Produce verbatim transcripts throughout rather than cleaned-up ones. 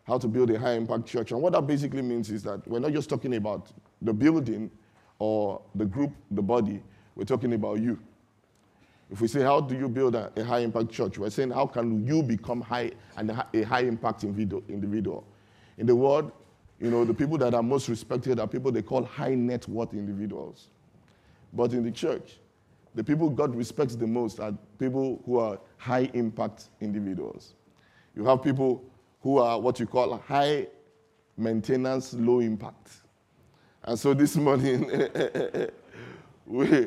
how to build a high-impact church. And what that basically means is that we're not just talking about the building or the group, the body. We're talking about you. If we say, how do you build a, a high-impact church? We're saying, how can you become high and a high-impact individual? In the world, you know, the people that are most respected are people they call high-net-worth individuals. But in the church, the people God respects the most are people who are high-impact individuals. You have people who are what you call high maintenance, low impact. And so this morning, we,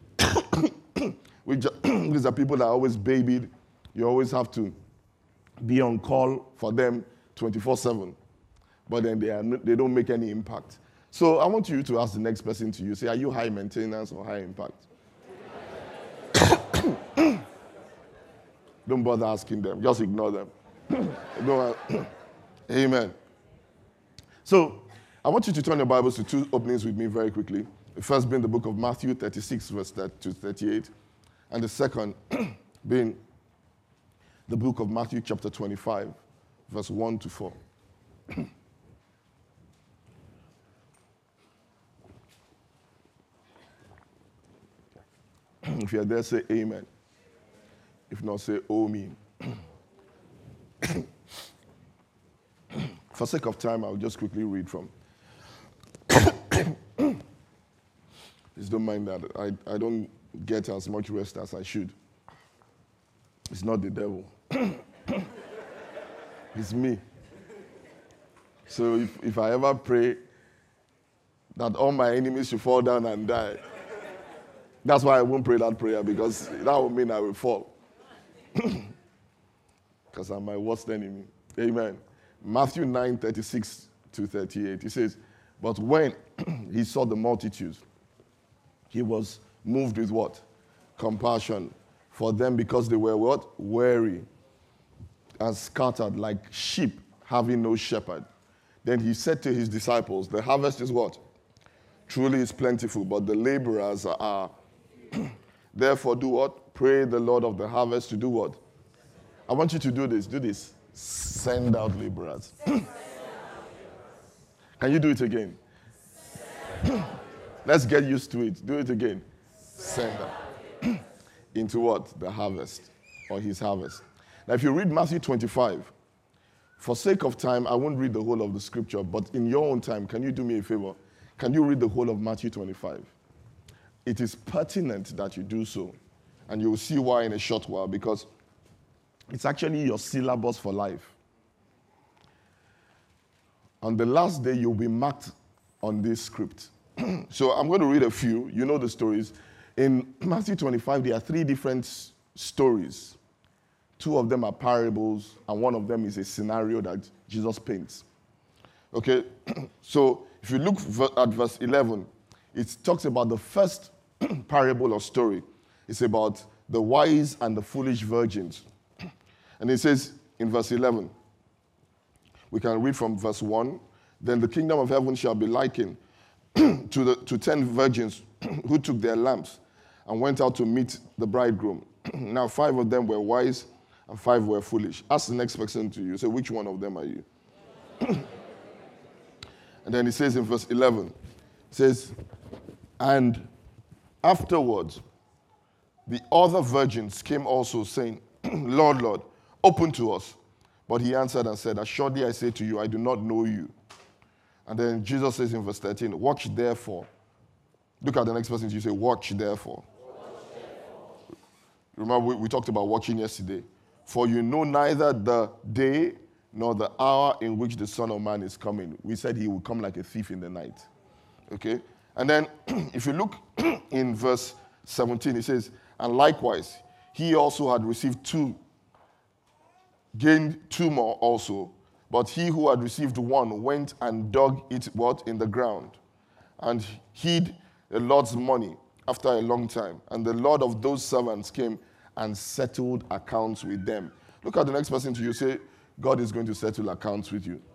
we just, these are people that are always babied. You always have to be on call for them twenty-four seven. But then they, are, they don't make any impact. So I want you to ask the next person to you, say, are you high maintenance or high impact? Don't bother asking them. Just ignore them. Don't, amen. So I want you to turn your Bibles to two openings with me very quickly. The first being the book of Matthew thirty-six, verse to thirty-eight. And the second being the book of Matthew chapter twenty-five, verse one to four. If you're there, say amen. If not, say oh me. For sake of time, I'll just quickly read from. Please don't mind that. I, I don't get as much rest as I should. It's not the devil. It's me. So if, if I ever pray that all my enemies should fall down and die, that's why I won't pray that prayer, because that would mean I will fall. Because I'm my worst enemy. Amen. Matthew nine, thirty-six to thirty-eight. He says, but when he saw the multitudes, he was moved with what? Compassion for them, because they were what? Weary and scattered like sheep having no shepherd. Then he said to his disciples, the harvest is what? Truly is plentiful, but the laborers are. Therefore do what? Pray the Lord of the harvest to do what? I want you to do this. Do this. Send out laborers. Can you do it again? Let's get used to it. Do it again. Send out. Into what? The harvest, or his harvest. Now if you read Matthew twenty-five, for sake of time, I won't read the whole of the scripture, but in your own time, can you do me a favor? Can you read the whole of Matthew twenty-five? It is pertinent that you do so. And you will see why in a short while, because it's actually your syllabus for life. On the last day, you'll be marked on this script. So I'm going to read a few. You know the stories. In Matthew twenty-five, there are three different stories. Two of them are parables, and one of them is a scenario that Jesus paints. Okay? So if you look at verse eleven, it talks about the first parable or story. It's about the wise and the foolish virgins. And it says in verse eleven, we can read from verse one, then the kingdom of heaven shall be likened to, the, to ten virgins who took their lamps and went out to meet the bridegroom. Now five of them were wise and five were foolish. Ask the next person to you. Say, which one of them are you? And then it says in verse eleven, it says, and afterwards, the other virgins came also, saying, Lord, Lord, open to us. But he answered and said, assuredly I say to you, I do not know you. And then Jesus says in verse thirteen, watch therefore. Look at the next person. You say, watch therefore. Watch therefore. Remember, we, we talked about watching yesterday. For you know neither the day nor the hour in which the Son of Man is coming. We said he will come like a thief in the night. Okay? And then if you look in verse seventeen, it says, and likewise, he also had received two, gained two more also. But he who had received one went and dug it, what? In the ground, and hid the Lord's money after a long time. And the Lord of those servants came and settled accounts with them. Look at the next person to you. Say, God is going to settle accounts with you.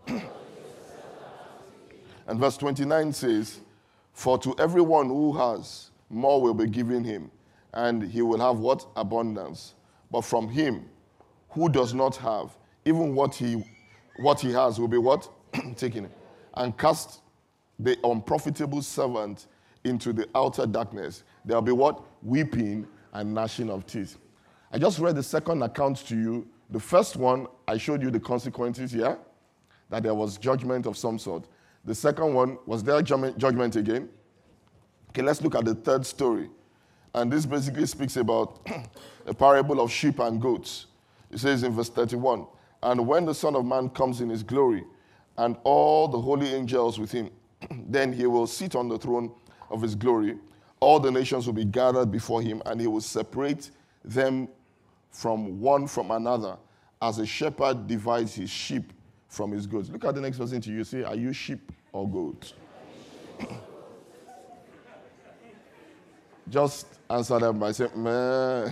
And verse twenty-nine says, for to everyone who has, more will be given him, and he will have what? Abundance. But from him who does not have, even what he what he has will be what? Taken. And cast the unprofitable servant into the outer darkness. There will be what? Weeping and gnashing of teeth. I just read the second account to you. The first one, I showed you the consequences here, that there was judgment of some sort. The second one, was there judgment again? Okay, let's look at the third story. And this basically speaks about a parable of sheep and goats. It says in verse thirty-one, and when the Son of Man comes in his glory, and all the holy angels with him, then he will sit on the throne of his glory. All the nations will be gathered before him, and he will separate them from one from another, as a shepherd divides his sheep from his goats. Look at the next person to you. Say, are you sheep or goat? Just answer them by saying, meh.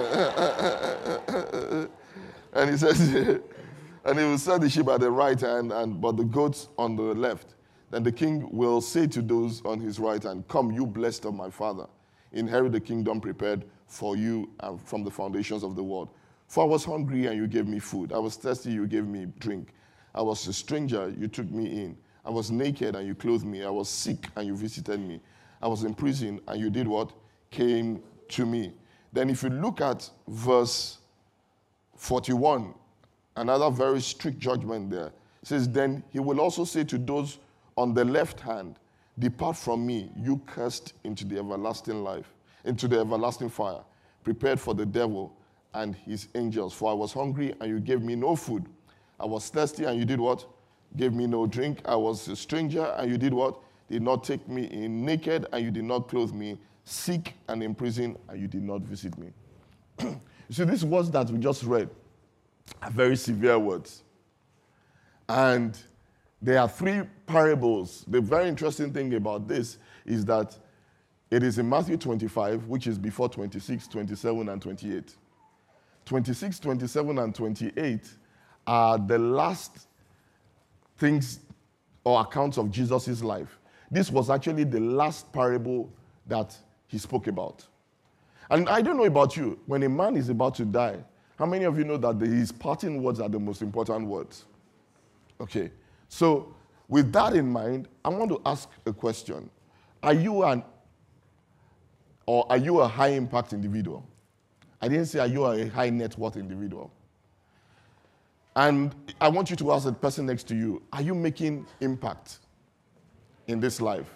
And he says, and he will set the sheep at the right hand, and but the goats on the left. Then the king will say to those on his right hand, come, you blessed of my father, inherit the kingdom prepared for you and from the foundations of the world. For I was hungry, and you gave me food. I was thirsty, you gave me drink. I was a stranger, you took me in. I was naked, and you clothed me. I was sick, and you visited me. I was in prison, and you did what? Came to me. Then if you look at verse forty-one, another very strict judgment there. It says, then he will also say to those on the left hand, depart from me, you cursed, into the everlasting life, into the everlasting fire, prepared for the devil and his angels. For I was hungry, and you gave me no food. I was thirsty, and you did what? Gave me no drink. I was a stranger, and you did what? Did not take me in. Naked, and you did not clothe me. Sick and in prison, and you did not visit me. You see, these words that we just read are very severe words. And there are three parables. The very interesting thing about this is that it is in Matthew twenty-five, which is before twenty-six, twenty-seven, and twenty-eight. twenty-six, twenty-seven, and twenty-eight are the last things or accounts of Jesus' life. This was actually the last parable that he spoke about. And I don't know about you, when a man is about to die, how many of you know that his parting words are the most important words? Okay, so with that in mind, I want to ask a question. Are you an, or are you a high impact individual? I didn't say are you a high net worth individual. And I want you to ask the person next to you, are you making impact in this life?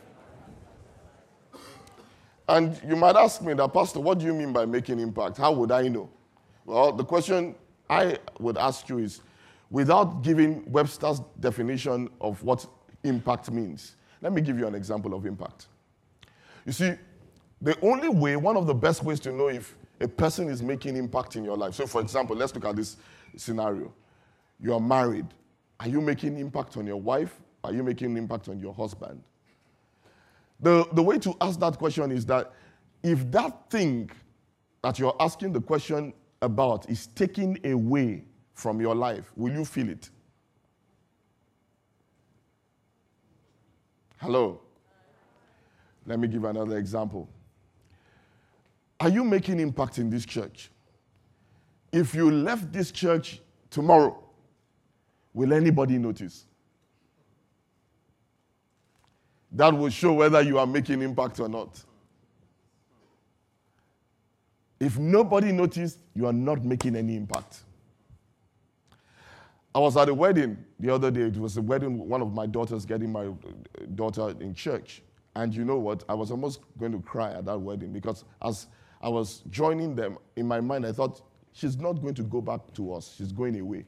And you might ask me that, Pastor, what do you mean by making impact? How would I know? Well, the question I would ask you is, without giving Webster's definition of what impact means, let me give you an example of impact. You see, the only way, one of the best ways to know if a person is making impact in your life. So, for example, let's look at this scenario. You are married. Are you making impact on your wife? Are you making impact on your husband? The, the way to ask that question is that if that thing that you're asking the question about is taken away from your life, will you feel it? Hello? Let me give another example. Are you making impact in this church? If you left this church tomorrow, will anybody notice? That will show whether you are making impact or not. If nobody noticed, you are not making any impact. I was at a wedding the other day. It was a wedding, one of my daughters getting my daughter in church. And you know what? I was almost going to cry at that wedding because as I was joining them, in my mind, I thought, she's not going to go back to us. She's going away.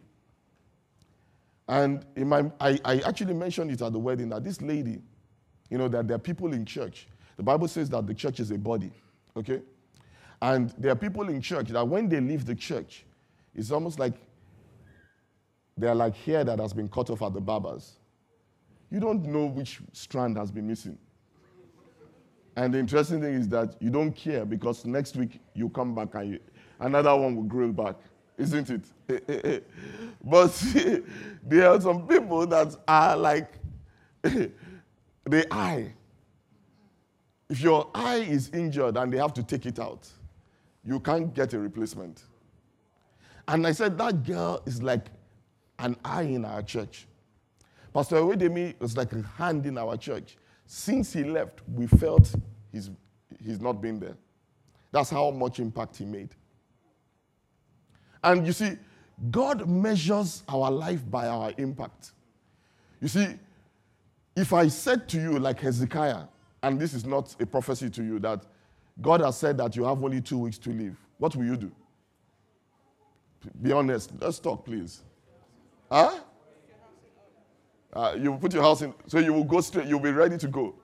And in my, I, I actually mentioned it at the wedding that this lady, you know, that there are people in church. The Bible says that the church is a body, okay? And there are people in church that when they leave the church, it's almost like they're like hair that has been cut off at the barbers. You don't know which strand has been missing. And the interesting thing is that you don't care because next week you come back and you, another one will grow back, isn't it? But see, there are some people that are like the eye. If your eye is injured and they have to take it out, you can't get a replacement. And I said, that girl is like an eye in our church. Pastor Owedemi was like a hand in our church. Since he left, we felt he's, he's not been there. That's how much impact he made. And you see, God measures our life by our impact. You see, if I said to you, like Hezekiah, and this is not a prophecy to you, that God has said that you have only two weeks to live, what will you do? Be honest. Let's talk, please. Huh? Uh, you will put your house in, so you will go straight, you'll be ready to go.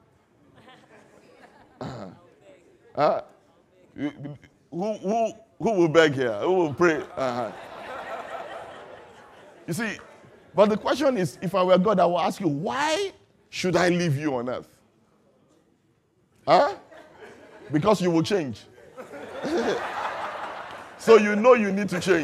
Uh, uh, who, who, who will beg here? Who will pray? Uh-huh. You see, but the question is, if I were God, I will ask you, why should I leave you on earth? Huh? Because you will change. So you know you need to change.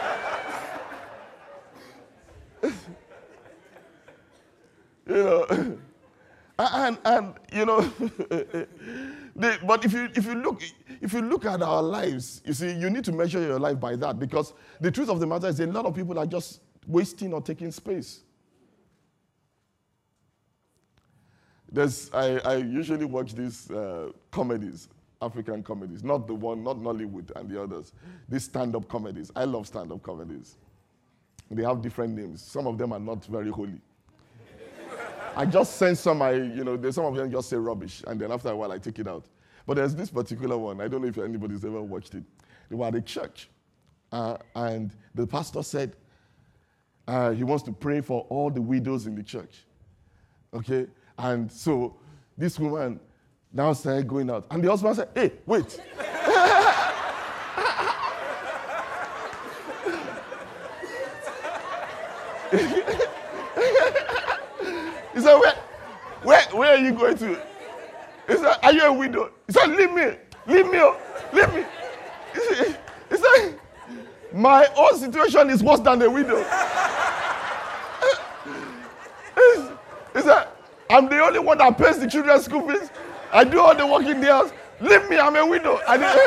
You know, and and you know, the, but if you if you look if you look at our lives, you see, you need to measure your life by that, because the truth of the matter is a lot of people are just wasting or taking space. There's I, I usually watch these uh, comedies, African comedies, not the one, not Nollywood and the others. These stand-up comedies. I love stand-up comedies. They have different names. Some of them are not very holy. I just sense some, I, you know, there's some of them just say rubbish, and then after a while I take it out. But there's this particular one. I don't know if anybody's ever watched it. They were at a church, uh, and the pastor said uh, he wants to pray for all the widows in the church. Okay? And so this woman now started going out. And the husband said, hey, wait. He said, where, where, where are you going to? He said, are you a widow? He said, leave me. Leave me. Leave me. He said, he said my own situation is worse than the widow. He said, I'm the only one that pays the children's school fees. I do all the work in the house. Leave me, I'm a widow. I did,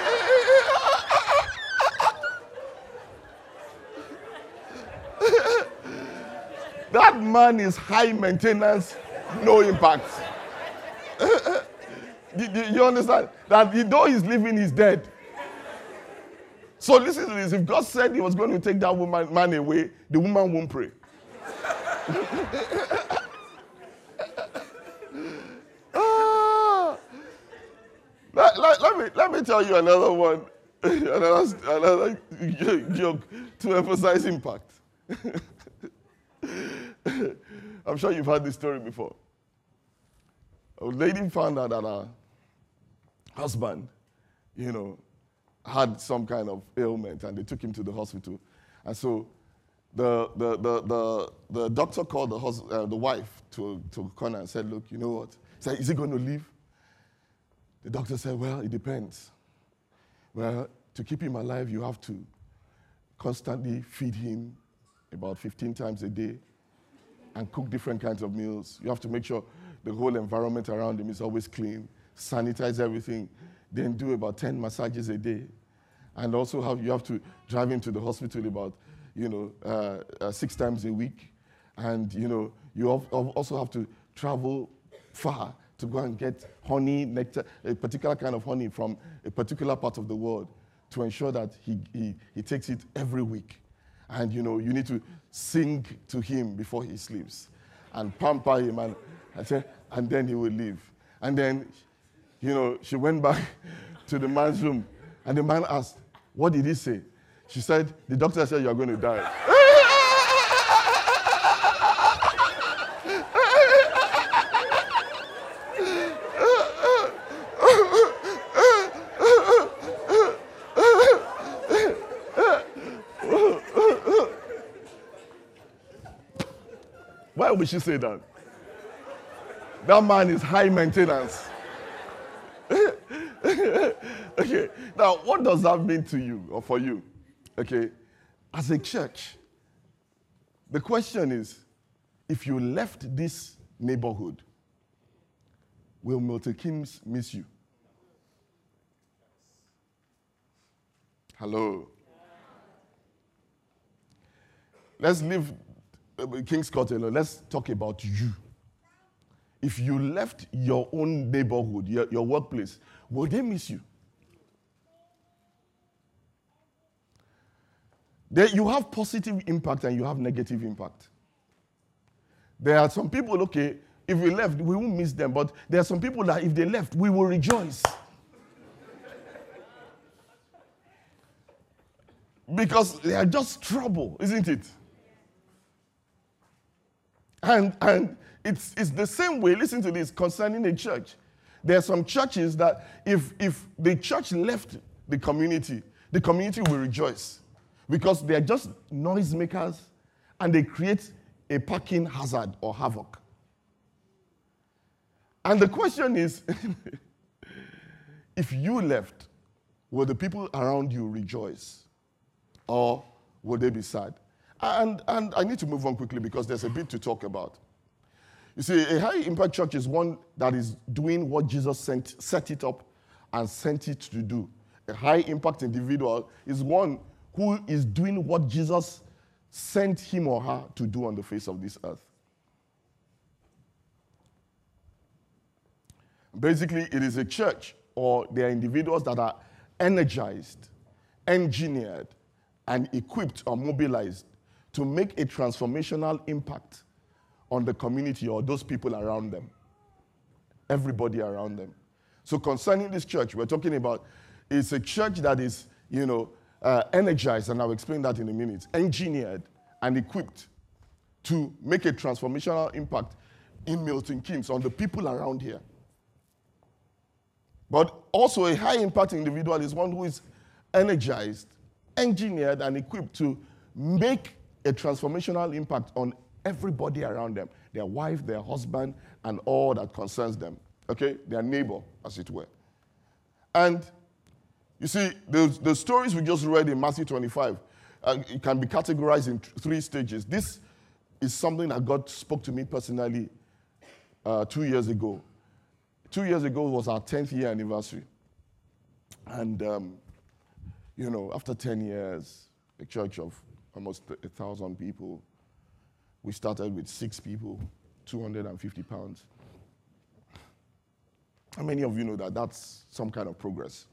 I did. That man is high maintenance, no impact. you, you, you understand? That though he's living, he's dead. So listen to this. If God said he was going to take that woman man away, the woman won't pray. Let, let, let, me, let me tell you another one, another, another joke to emphasize impact. I'm sure you've heard this story before. A lady found out that her husband, you know, had some kind of ailment, and they took him to the hospital. And so the, the, the, the, the doctor called the, hus- uh, the wife to, to a corner and said, look, you know what? He said, is he going to live? The doctor said, well, it depends. Well, to keep him alive, you have to constantly feed him about fifteen times a day and cook different kinds of meals. You have to make sure the whole environment around him is always clean, sanitize everything, then do about ten massages a day. And also have, you have to drive him to the hospital about, you know, uh, uh, six times a week. And, you know, you also have to travel far to go and get honey, nectar, a particular kind of honey from a particular part of the world, to ensure that he, he, he takes it every week. And, you know, you need to sing to him before he sleeps and pamper him, and, and, and then he will leave. And then, you know, she went back to the man's room, and the man asked, what did he say? She said, the doctor said you are going to die. Why would she say that? That man is high maintenance. Okay, now what does that mean to you or for you? Okay, as a church, the question is, if you left this neighborhood, will Milton Keynes miss you? Hello. let's leave uh, King's Court alone. Let's talk about you. If you left your own neighborhood, your, your workplace, will they miss you? There, you have positive impact and you have negative impact. There are some people, okay, if we left, we won't miss them. But there are some people that if they left, we will rejoice. Because they are just trouble, isn't it? And, and it's, it's the same way, listen to this, concerning a church. There are some churches that if, if the church left the community, the community will rejoice. Because they are just noisemakers and they create a parking hazard or havoc. And the question is, if you left, will the people around you rejoice? Or will they be sad? And, and I need to move on quickly because there's a bit to talk about. You see, a high-impact church is one that is doing what Jesus sent, set it up and sent it to do. A high-impact individual is one who is doing what Jesus sent him or her to do on the face of this earth. Basically, it is a church or there are individuals that are energized, engineered, and equipped or mobilized to make a transformational impact on the community or those people around them, everybody around them. So concerning this church, we're talking about, it's a church that is, you know, uh, energized, and I'll explain that in a minute, engineered and equipped to make a transformational impact in Milton Keynes on the people around here. But also a high-impact individual is one who is energized, engineered, and equipped to make a transformational impact on everybody around them, their wife, their husband, and all that concerns them, okay? Their neighbor, as it were. And you see, the, the stories we just read in Matthew twenty-five, uh, it can be categorized in three stages. This is something that God spoke to me personally uh, two years ago. Two years ago was our tenth year anniversary. And, um, you know, after ten years, a church of almost a thousand people, we started with six people, two hundred fifty pounds. How many of you know that that's some kind of progress?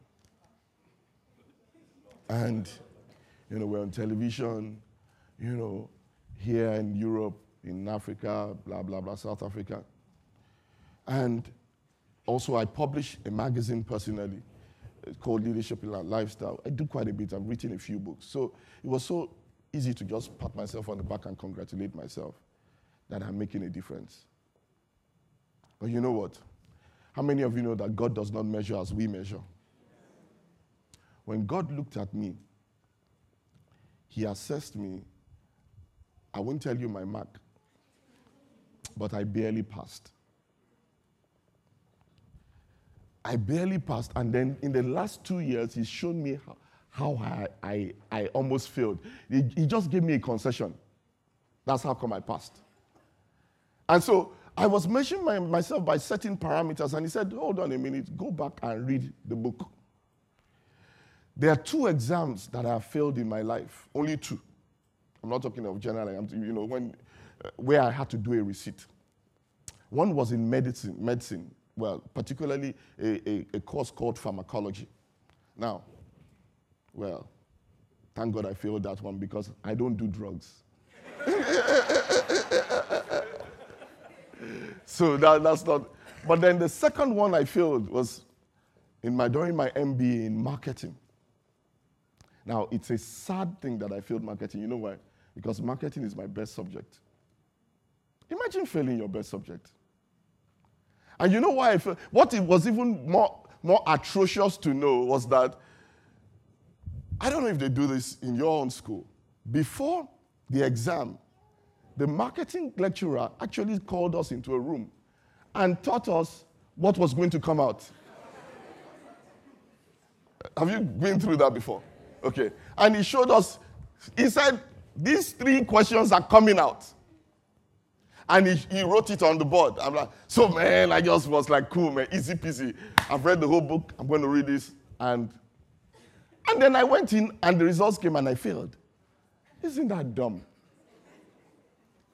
And, you know, we're on television, you know, here in Europe, in Africa, blah, blah, blah, South Africa. And also I publish a magazine personally called Leadership and Lifestyle. I do quite a bit. I've written a few books. So it was so easy to just pat myself on the back and congratulate myself that I'm making a difference. But you know what? How many of you know that God does not measure as we measure? When God looked at me, he assessed me. I won't tell you my mark, but I barely passed. I barely passed, and then in the last two years, he's shown me how, how I, I, I almost failed. He, he just gave me a concession. That's how come I passed. And so I was measuring my, myself by certain parameters, and he said, hold on a minute, go back and read the book. There are two exams that I have failed in my life, only two. I'm not talking of general, I'm, you know, when, uh, where I had to do a receipt. One was in medicine, medicine. Well, particularly a, a, a course called pharmacology. Now, well, thank God I failed that one because I don't do drugs. So that, that's not. But then the second one I failed was in my during my M B A in marketing. Now, it's a sad thing that I failed marketing. You know why? Because marketing is my best subject. Imagine failing your best subject. And you know why I failed? What it was even more, more atrocious to know was that, I don't know if they do this in your own school. Before the exam, the marketing lecturer actually called us into a room and taught us what was going to come out. Have you been through that before? Okay. And he showed us, he said, these three questions are coming out. And he, he wrote it on the board. I'm like, so man, I just was like, cool, man, easy peasy. I've read the whole book. I'm going to read this. And, and then I went in, and the results came, and I failed. Isn't that dumb?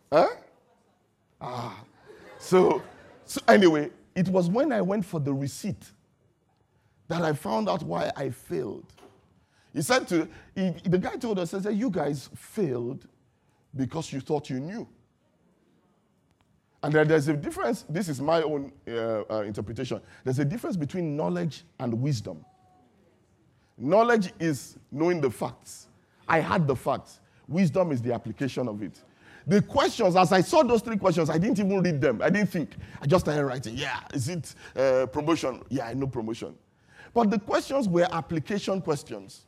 Huh? Ah. So, so anyway, it was when I went for the receipt that I found out why I failed. He said to, he, the guy told us, he said, you guys failed because you thought you knew. And then there's a difference, this is my own uh, uh, interpretation. There's a difference between knowledge and wisdom. Knowledge is knowing the facts. I had the facts. Wisdom is the application of it. The questions, as I saw those three questions, I didn't even read them. I didn't think. I just started writing. Yeah, is it uh, promotion? Yeah, I know promotion. But the questions were application questions.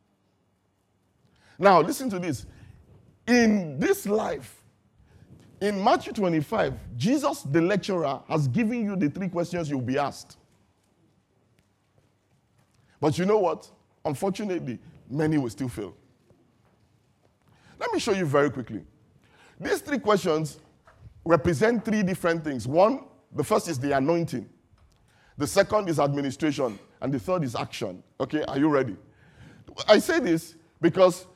Now, listen to this. In this life, in Matthew twenty-five, Jesus, the lecturer, has given you the three questions you'll be asked. But you know what? Unfortunately, many will still fail. Let me show you very quickly. These three questions represent three different things. One, the first is the anointing. The second is administration. And the third is action. Okay, are you ready? I say this because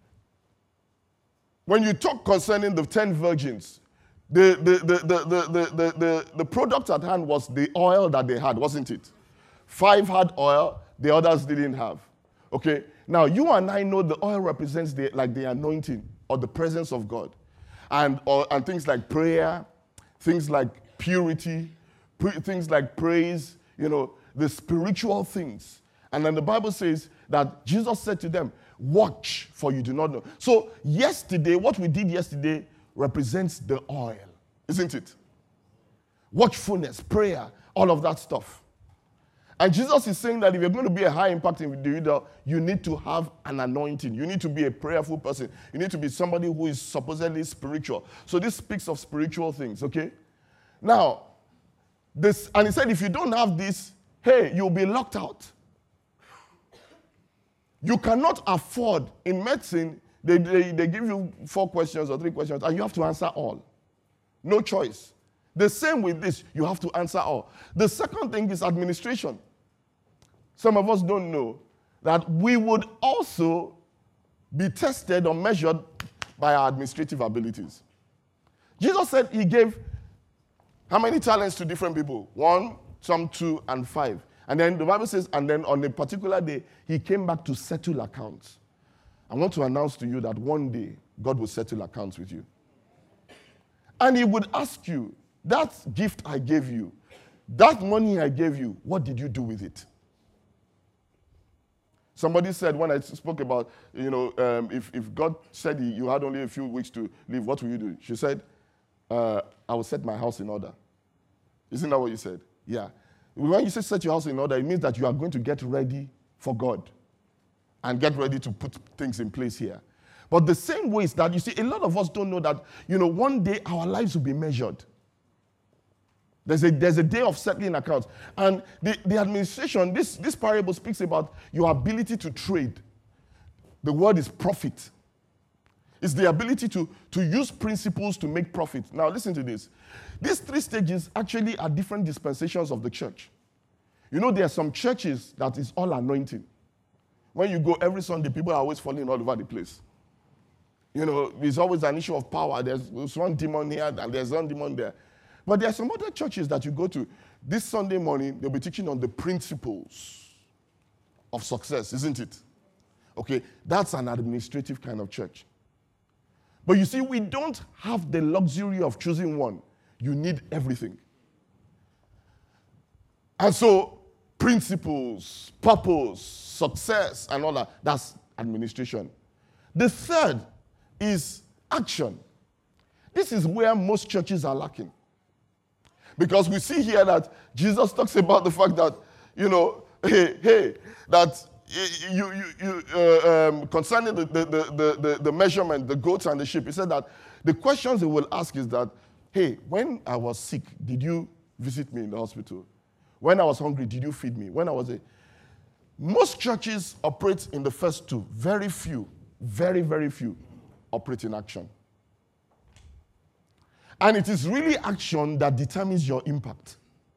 when you talk concerning the ten virgins, the, the, the, the, the, the, the, the, the product at hand was the oil that they had, wasn't it? Five had oil, the others didn't have. Okay, now you and I know the oil represents the, like the anointing or the presence of God. And, or, and things like prayer, things like purity, pre- things like praise, you know, the spiritual things. And then the Bible says that Jesus said to them, watch, for you do not know. So yesterday, what we did yesterday represents the oil, isn't it? Watchfulness, prayer, all of that stuff. And Jesus is saying that if you're going to be a high impact individual, you need to have an anointing. You need to be a prayerful person. You need to be somebody who is supposedly spiritual. So this speaks of spiritual things, okay? Now, this, and he said if you don't have this, hey, you'll be locked out. You cannot afford, in medicine, they, they, they give you four questions or three questions, and you have to answer all. No choice. The same with this, you have to answer all. The second thing is administration. Some of us don't know that we would also be tested or measured by our administrative abilities. Jesus said he gave how many talents to different people? One, some two, and five. And then the Bible says, and then on a particular day, he came back to settle accounts. I want to announce to you that one day, God will settle accounts with you. And he would ask you, that gift I gave you, that money I gave you, what did you do with it? Somebody said when I spoke about, you know, um, if, if God said you had only a few weeks to live, what will you do? She said, uh, I will set my house in order. Isn't that what you said? Yeah. When you say set your house in order, it means that you are going to get ready for God and get ready to put things in place here. But the same way is that, you see, a lot of us don't know that, you know, one day our lives will be measured. There's a, there's a day of settling accounts. And the, the administration, this, this parable speaks about your ability to trade. The word is profit. It's the ability to, to use principles to make profit. Now listen to this. These three stages actually are different dispensations of the church. You know, there are some churches that is all anointing. When you go every Sunday, people are always falling all over the place. You know, there's always an issue of power. There's, there's one demon here and there's one demon there. But there are some other churches that you go to. This Sunday morning, they'll be teaching on the principles of success, isn't it? Okay, that's an administrative kind of church. But you see, we don't have the luxury of choosing one. You need everything. And so, principles, purpose, success, and all that, that's administration. The third is action. This is where most churches are lacking. Because we see here that Jesus talks about the fact that, you know, hey, hey, that you, you, you uh, um, concerning the, the, the, the, the measurement, the goats and the sheep, he said that the questions he will ask is that, hey, when I was sick, did you visit me in the hospital? When I was hungry, did you feed me? When I was a... Most churches operate in the first two. Very few, very, very few operate in action. And it is really action that determines your impact.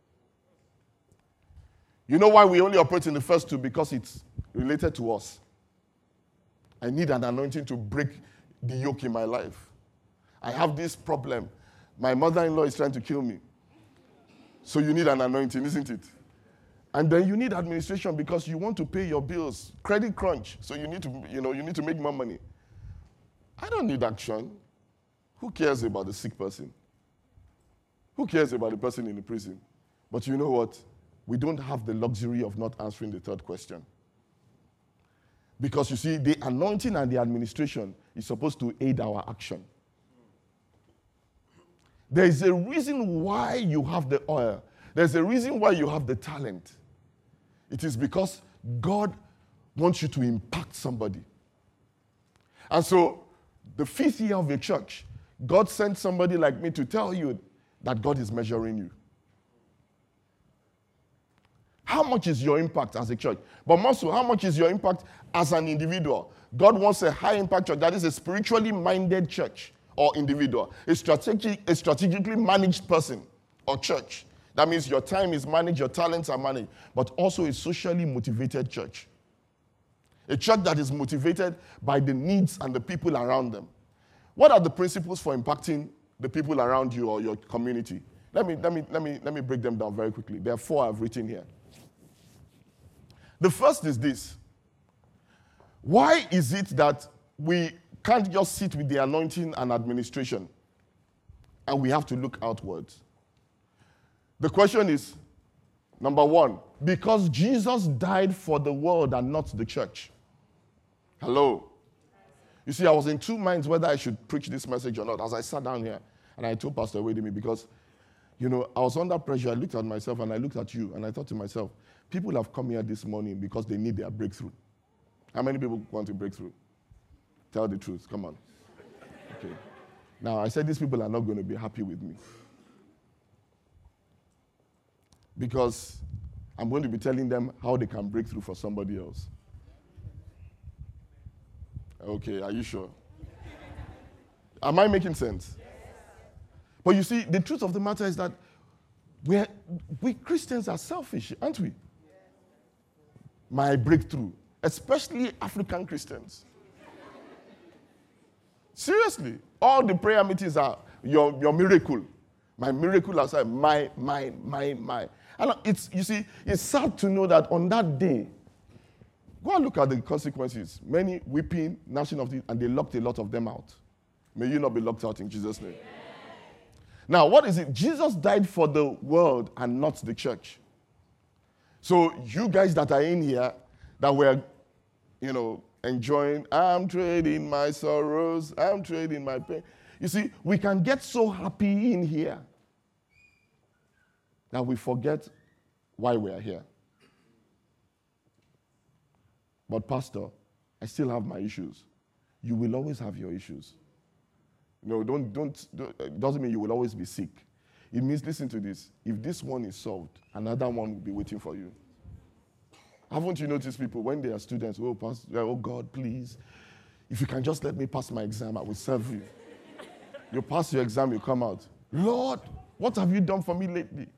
You know why we only operate in the first two? Because it's related to us. I need an anointing to break the yoke in my life. I have this problem. My mother-in-law is trying to kill me. So you need an anointing, isn't it? And then you need administration because you want to pay your bills. Credit crunch. So you need to, you know, you need to make more money. I don't need action. Who cares about the sick person? Who cares about the person in the prison? But you know what? We don't have the luxury of not answering the third question. Because you see, the anointing and the administration is supposed to aid our action. There is a reason why you have the oil. There's a reason why you have the talent. It is because God wants you to impact somebody. And so, the fifth year of the church, God sent somebody like me to tell you that God is measuring you. How much is your impact as a church? But more so, how much is your impact as an individual? God wants a high impact church that is a spiritually minded church or individual, a, strategic, a strategically managed person or church. That means your time is managed, your talents are managed, but also a socially motivated church. A church that is motivated by the needs and the people around them. What are the principles for impacting the people around you or your community? Let me, let me, let me, let me break them down very quickly. There are four I've written here. The first is this. Why is it that we can't just sit with the anointing and administration and we have to look outwards? The question is, number one, because Jesus died for the world and not the church. Hello? You see, I was in two minds whether I should preach this message or not as I sat down here and I told Pastor Wedemi because, you know, I was under pressure. I looked at myself and I looked at you and I thought to myself, people have come here this morning because they need their breakthrough. How many people want a breakthrough? Tell the truth. Come on. Okay. Now, I said these people are not going to be happy with me. Because I'm going to be telling them how they can break through for somebody else. Okay, are you sure? Am I making sense? But you see, the truth of the matter is that we're, we Christians are selfish, aren't we? My breakthrough, especially African Christians. Seriously, all the prayer meetings are your, your miracle. My miracle aside, my, my, my, my. And it's, you see, it's sad to know that on that day, go and look at the consequences. Many weeping, gnashing of teeth, and they locked a lot of them out. May you not be locked out in Jesus' name. Amen. Now, what is it? Jesus died for the world and not the church. So you guys that are in here, that were, you know, enjoying, I'm trading my sorrows, I'm trading my pain. You see, we can get so happy in here that we forget why we are here. But Pastor, I still have my issues. You will always have your issues. No, don't, don't, don't, it doesn't mean you will always be sick. It means, listen to this, if this one is solved, another one will be waiting for you. Haven't you noticed people, when they are students, oh, Pastor, oh God, please, if you can just let me pass my exam, I will serve you. You pass your exam, you come out. Lord, what have you done for me lately?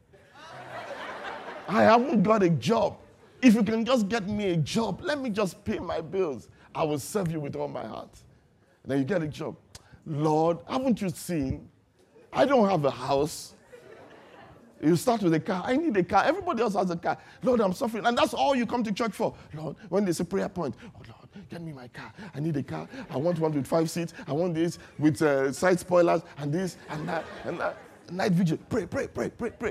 I haven't got a job. If you can just get me a job, let me just pay my bills. I will serve you with all my heart. And then you get a job. Lord, haven't you seen? I don't have a house. You start with a car. I need a car. Everybody else has a car. Lord, I'm suffering. And that's all you come to church for. Lord, when there's a prayer point, oh Lord, get me my car. I need a car. I want one with five seats. I want this with uh, side spoilers and this and that and that. Night vigil. Pray, pray, pray, pray, pray.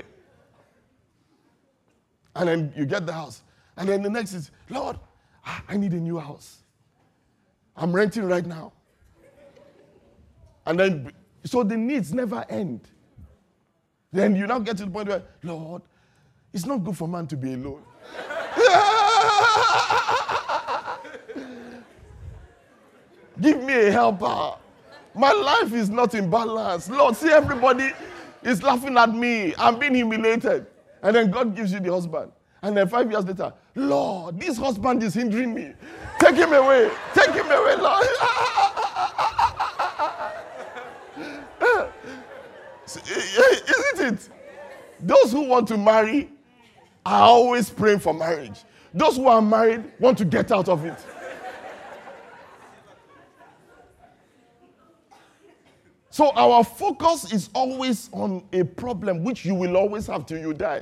And then you get the house. And then the next is, Lord, I need a new house. I'm renting right now. And then, so the needs never end. Then you now get to the point where, Lord, it's not good for man to be alone. Give me a helper. My life is not in balance. Lord, see, everybody is laughing at me. I'm being humiliated. And then God gives you the husband. And then five years later, Lord, this husband is hindering me. Take him away. Take him away, Lord. Isn't it? Those who want to marry are always praying for marriage. Those who are married want to get out of it. So our focus is always on a problem which you will always have till you die.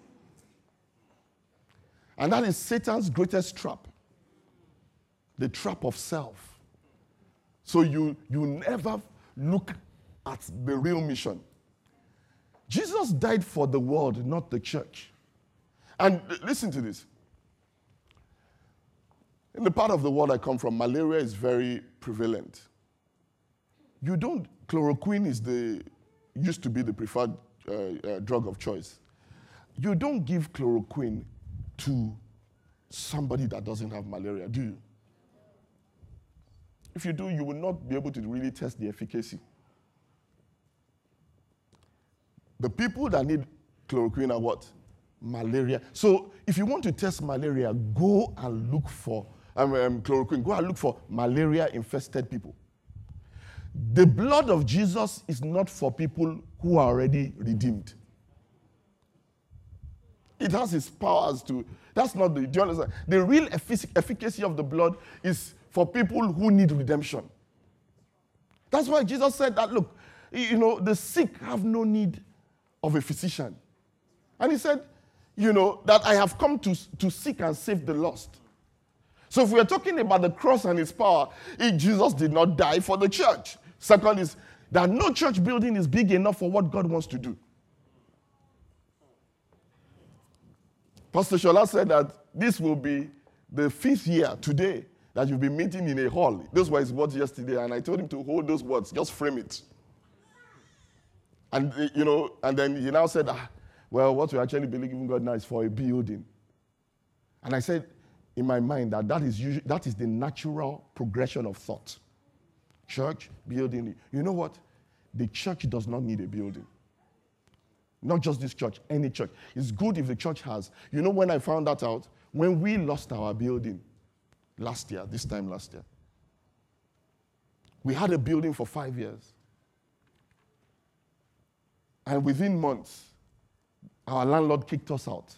And that is Satan's greatest trap. The trap of self. So you, you never look at the real mission. Jesus died for the world, not the church. And listen to this. In the part of the world I come from, malaria is very prevalent. You don't, chloroquine is the, used to be the preferred uh, uh, drug of choice. You don't give chloroquine to somebody that doesn't have malaria, do you? If you do, you will not be able to really test the efficacy. The people that need chloroquine are what? Malaria. So if you want to test malaria, go and look for um, um, chloroquine. Go and look for malaria-infested people. The blood of Jesus is not for people who are already redeemed. It has its powers to, that's not the, do you understand? The real effic- efficacy of the blood is for people who need redemption. That's why Jesus said that, look, you know, the sick have no need of a physician. And he said, you know, that I have come to, to seek and save the lost. So if we are talking about the cross and its power, it, Jesus did not die for the church. Second is that no church building is big enough for what God wants to do. Pastor Shola said that this will be the fifth year today that you'll be meeting in a hall. Those were his words yesterday, and I told him to hold those words, just frame it. And, you know, and then he now said, ah, well, what we actually believe in God now is for a building. And I said in my mind that that is, usually, that is the natural progression of thought. Church, building. You know what? The church does not need a building. Not just this church, any church. It's good if the church has. You know when I found that out? When we lost our building last year, this time last year. We had a building for five years. And within months, our landlord kicked us out.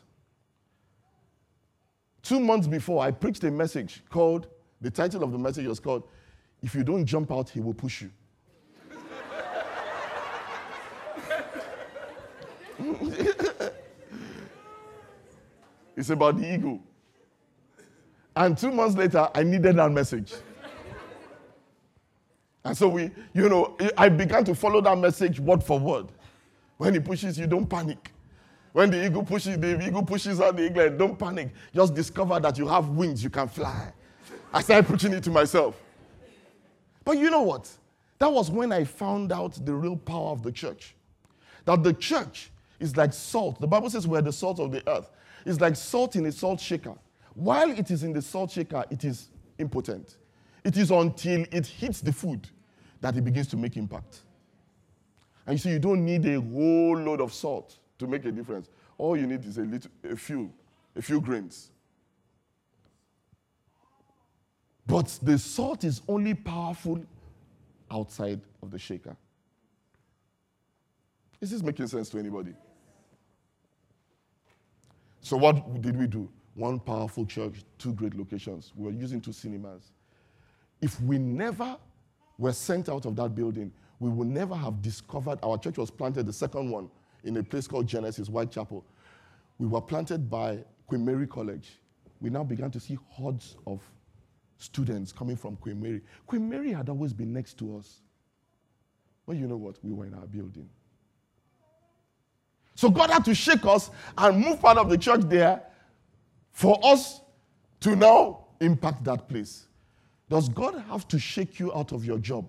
Two months before, I preached a message called, the title of the message was called, If You Don't Jump Out, He Will Push You. It's about the ego. And two months later, I needed that message. And so we, you know, I began to follow that message word for word. When he pushes you, don't panic. When the eagle pushes, the eagle pushes out the eagle, don't panic. Just discover that you have wings, you can fly. I started preaching it to myself. But you know what? That was when I found out the real power of the church. That the church is like salt. The Bible says we're the salt of the earth. It's like salt in a salt shaker. While it is in the salt shaker, it is impotent. It is until it hits the food that it begins to make impact. And you see, you don't need a whole load of salt to make a difference. All you need is a little, a few, a few grains. But the salt is only powerful outside of the shaker. Is this making sense to anybody? So what did we do? One powerful church, two great locations. We were using two cinemas. If we never were sent out of that building, we would never have discovered, our church was planted, the second one, in a place called Genesis, Whitechapel. We were planted by Queen Mary College. We now began to see hordes of students coming from Queen Mary. Queen Mary had always been next to us. But you know what? We were in our building. So God had to shake us and move part of the church there for us to now impact that place. Does God have to shake you out of your job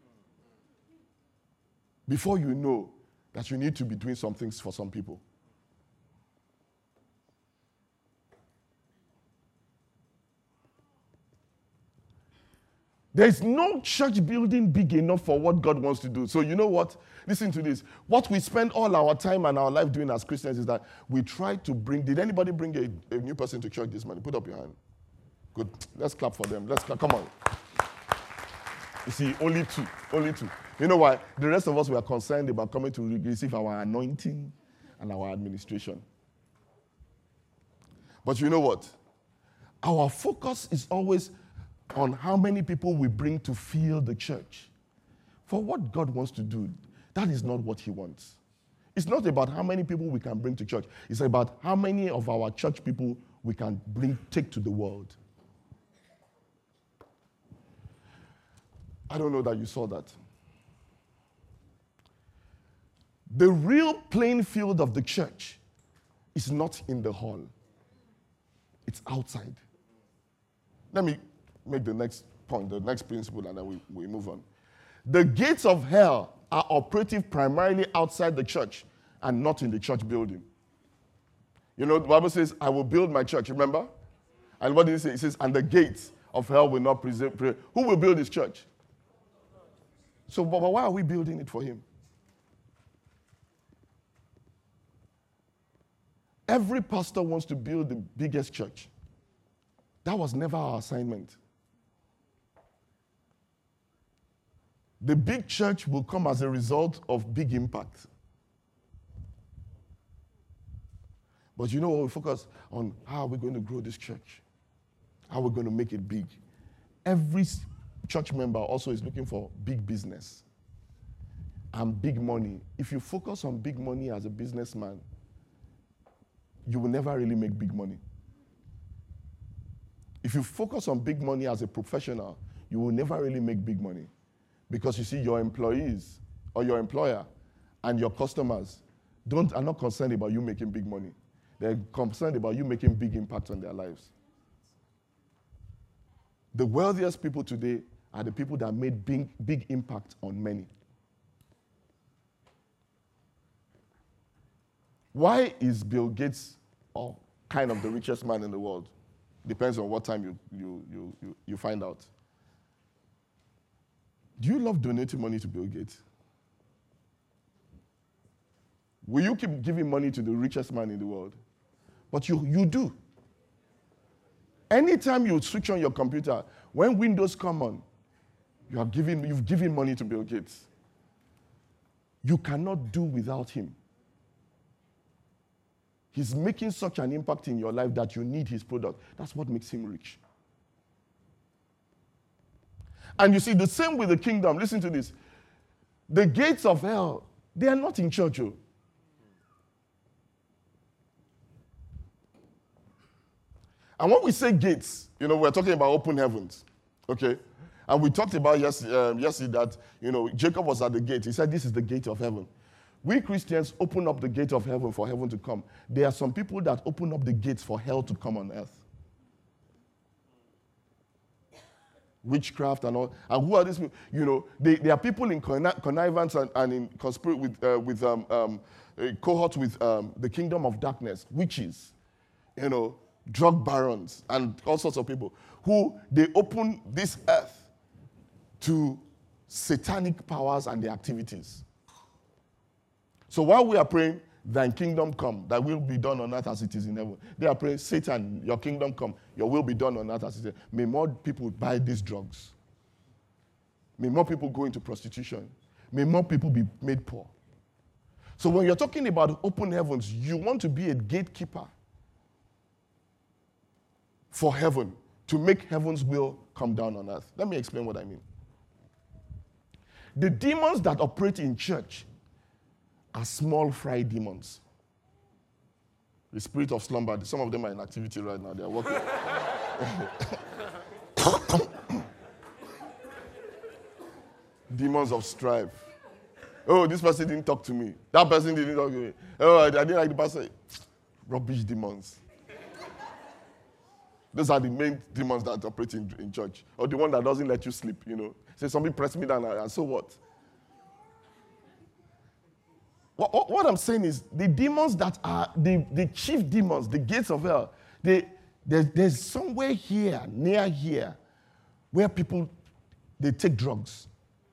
before you know that you need to be doing some things for some people? There is no church building big enough for what God wants to do. So you know what? Listen to this. What we spend all our time and our life doing as Christians is that we try to bring, did anybody bring a, a new person to church this morning? Put up your hand. Good. Let's clap for them. Let's clap. Come on. You see, only two. Only two. You know why? The rest of us were concerned about coming to receive our anointing and our administration. But you know what? Our focus is always on how many people we bring to fill the church. For what God wants to do, that is not what he wants. It's not about how many people we can bring to church. It's about how many of our church people we can bring, take to the world. I don't know that you saw that. The real playing field of the church is not in the hall. It's outside. Let me make the next point, the next principle, and then we, we move on. The gates of hell are operative primarily outside the church and not in the church building. You know, the Bible says, I will build my church, remember? And what did it say? It says, and the gates of hell will not prevail. Who will build his church? So, but why are we building it for him? Every pastor wants to build the biggest church. That was never our assignment. The big church will come as a result of big impact. But you know what? We focus on how are we going to grow this church? How are we going to make it big? Every church member also is looking for big business and big money. If you focus on big money as a businessman, you will never really make big money. If you focus on big money as a professional, you will never really make big money. Because you see, your employees or your employer and your customers don't, are not concerned about you making big money. They're concerned about you making big impact on their lives. The wealthiest people today are the people that made big, big impact on many. Why is Bill Gates oh, kind of the richest man in the world? Depends on what time you, you, you, you, you find out. Do you love donating money to Bill Gates? Will you keep giving money to the richest man in the world? But you, you do. Anytime you switch on your computer, when Windows come on, you are giving, you've given money to Bill Gates. You cannot do without him. He's making such an impact in your life that you need his product. That's what makes him rich. And you see, the same with the kingdom. Listen to this. The gates of hell, they are not in church. Oh. And when we say gates, you know, we're talking about open heavens. Okay? And we talked about yesterday, um, yesterday that, you know, Jacob was at the gate. He said, this is the gate of heaven. We Christians open up the gate of heaven for heaven to come. There are some people that open up the gates for hell to come on earth. Witchcraft and all. And who are these people? You know, they, they are people in conniv- connivance and, and in conspiracy with, uh, with um, um, a cohort with um, the kingdom of darkness, witches, you know, drug barons, and all sorts of people who they open this earth to satanic powers and their activities. So while we are praying, thine kingdom come, thy will be done on earth as it is in heaven. They are praying, Satan, your kingdom come, your will be done on earth as it is in heaven. May more people buy these drugs. May more people go into prostitution. May more people be made poor. So when you're talking about open heavens, you want to be a gatekeeper for heaven, to make heaven's will come down on earth. Let me explain what I mean. The demons that operate in church are small fry demons. The spirit of slumber, some of them are in activity right now. They are working. Demons of strife. Oh, this person didn't talk to me. That person didn't talk to me. Oh, I didn't like the person. Rubbish demons. Those are the main demons that operate in, in church. Or the one that doesn't let you sleep, you know. Say, somebody press me down, and so what? What, what I'm saying is, the demons that are, the, the chief demons, the gates of hell, they, there's, there's somewhere here, near here, where people, they take drugs.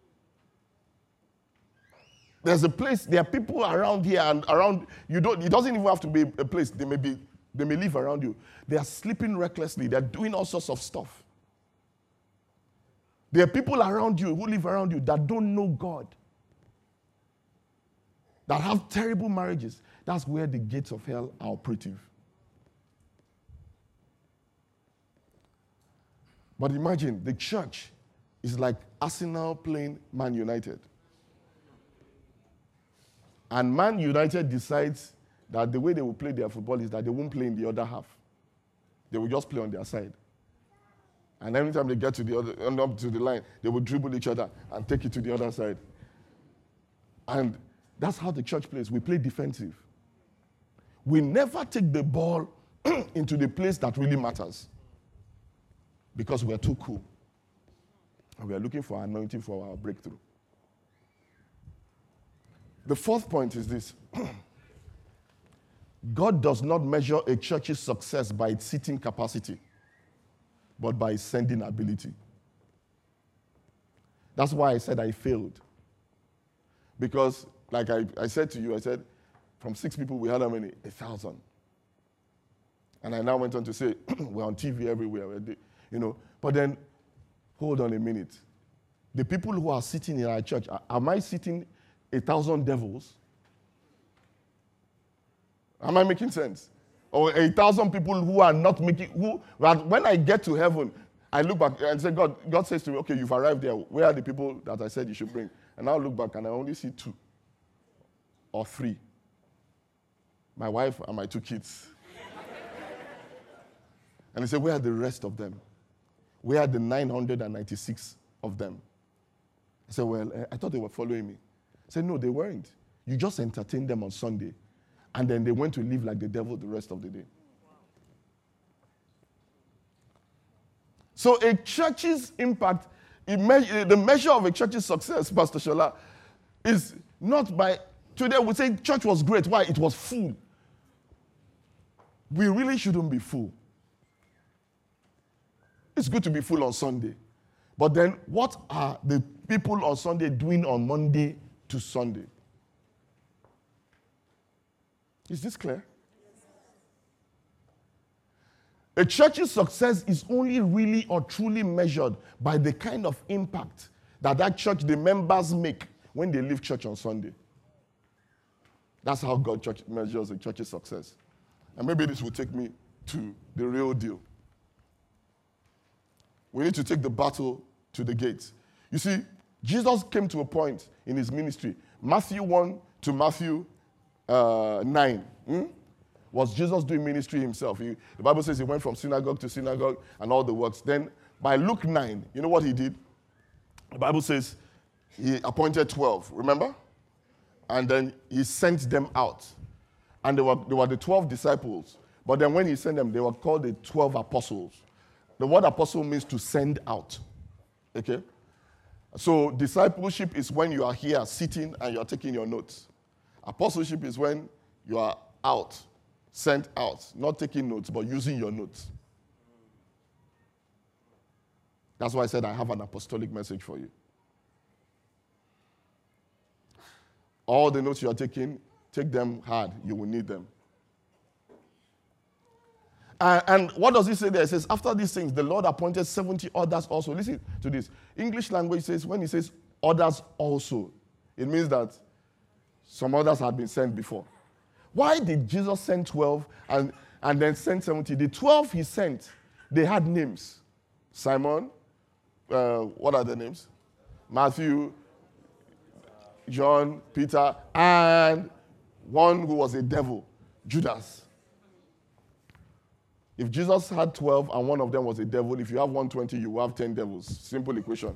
There's a place, there are people around here and around, you don't, it doesn't even have to be a place, they may be, they may live around you. They are sleeping recklessly, they're doing all sorts of stuff. There are people around you who live around you that don't know God, that have terrible marriages. That's where the gates of hell are operative. But imagine the church is like Arsenal playing Man United. And Man United decides that the way they will play their football is that they won't play in the other half. They will just play on their side. And every time they get to the other, end up to the line, they will dribble each other and take it to the other side. And that's how the church plays. We play defensive. We never take the ball into the place that really matters because we are too cool. And we are looking for anointing for our breakthrough. The fourth point is this. God does not measure a church's success by its seating capacity, but by its sending ability. That's why I said I failed. Because, like I, I said to you, I said, from six people, we had how many? A thousand. And I now went on to say, we're on T V everywhere, you know. But then, hold on a minute. The people who are sitting in our church, am I sitting a thousand devils? Am I making sense? Or a thousand people who are not making, who, when I get to heaven, I look back and say, God, God says to me, okay, you've arrived there. Where are the people that I said you should bring? And I'll look back and I only see two or three. My wife and my two kids. And he said, where are the rest of them? Where are the nine hundred ninety-six of them? I said, well, I thought they were following me. I said, no, they weren't. You just entertained them on Sunday. And then they went to live like the devil the rest of the day. So a church's impact, me- the measure of a church's success, Pastor Shola, is not by, today we say church was great. Why? It was full. We really shouldn't be full. It's good to be full on Sunday. But then what are the people on Sunday doing on Monday to Sunday? Is this clear? A church's success is only really or truly measured by the kind of impact that that church, the members make when they leave church on Sunday. That's how God church measures a church's success. And maybe this will take me to the real deal. We need to take the battle to the gates. You see, Jesus came to a point in his ministry. Matthew one to Matthew uh, nine. Hmm? Was Jesus doing ministry himself? He, the Bible says he went from synagogue to synagogue and all the works. Then by Luke nine, you know what he did? The Bible says he appointed twelve, remember? And then he sent them out. And they were, they were the twelve disciples. But then when he sent them, they were called the twelve apostles. The word apostle means to send out. Okay? So discipleship is when you are here sitting and you are taking your notes. Apostleship is when you are out, sent out, not taking notes, but using your notes. That's why I said I have an apostolic message for you. All the notes you are taking, take them hard. You will need them. Uh, and what does he say there? It says, after these things, the Lord appointed seventy others also. Listen to this. English language says, when he says others also, it means that some others had been sent before. Why did Jesus send twelve and, and then send seventy? The twelve he sent, they had names. Simon, uh, what are the names? Matthew, John, Peter, and one who was a devil, Judas. If Jesus had twelve and one of them was a devil, if you have one hundred twenty, you will have ten devils. Simple equation.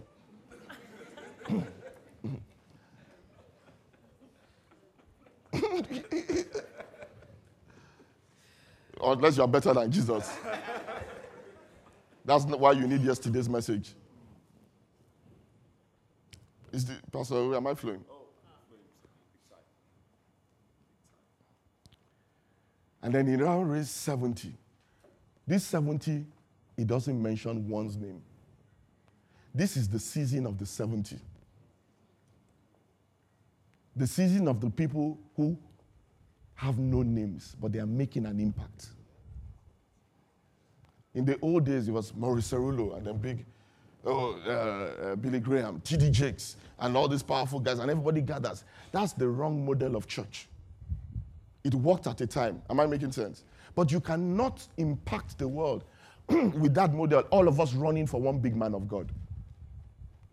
Unless you are better than Jesus. That's not why you need yesterday's message. Is the Pastor, am I flowing? And then he now raised seventy. This seventy, he doesn't mention one's name. This is the season of the seventy. The season of the people who have no names, but they are making an impact. In the old days, it was Maurice Cerullo and then big oh, uh, uh, Billy Graham, T D Jakes, and all these powerful guys, and everybody gathers. That's the wrong model of church. It worked at a time. Am I making sense? But you cannot impact the world with that model, all of us running for one big man of God.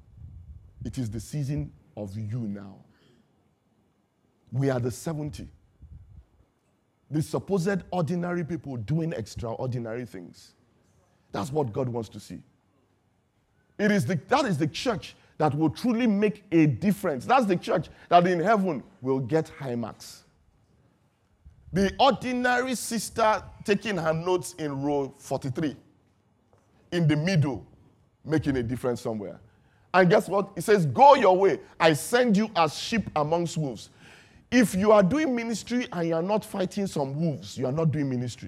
It is the season of you now. We are the seventy. The supposed ordinary people doing extraordinary things. That's what God wants to see. It is the, that is the church that will truly make a difference. That's the church that in heaven will get high marks. The ordinary sister taking her notes in row forty-three, in the middle, making a difference somewhere. And guess what? It says, go your way. I send you as sheep amongst wolves. If you are doing ministry and you are not fighting some wolves, you are not doing ministry.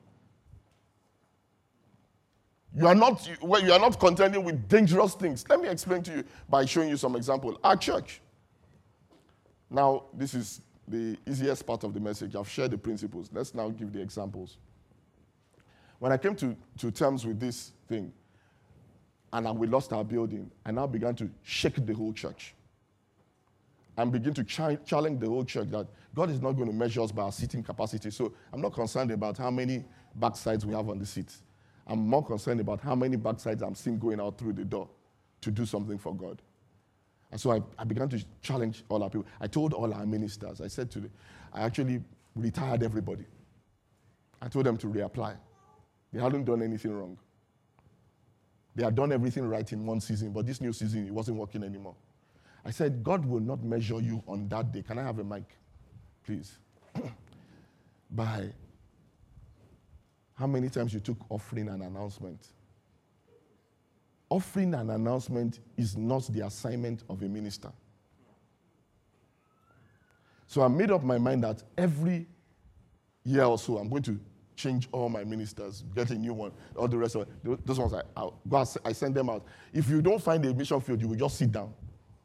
You are not, well, you are not contending with dangerous things. Let me explain to you by showing you some example. Our church. Now, this is the easiest part of the message. I've shared the principles. Let's now give the examples. When I came to, to terms with this thing, and we lost our building, I now began to shake the whole church. And begin to ch- challenge the whole church that God is not going to measure us by our seating capacity. So I'm not concerned about how many backsides we have on the seats. I'm more concerned about how many backsides I'm seeing going out through the door to do something for God. And so I, I began to challenge all our people. I told all our ministers, I said to them, I actually retired everybody. I told them to reapply. They hadn't done anything wrong. They had done everything right in one season, but this new season, it wasn't working anymore. I said, God will not measure you on that day. Can I have a mic, please? By how many times you took offering and announcement. Offering and announcement is not the assignment of a minister. So I made up my mind that every year or so, I'm going to change all my ministers, get a new one, all the rest of it. Those ones, I, I, go, I send them out. If you don't find a mission field, you will just sit down.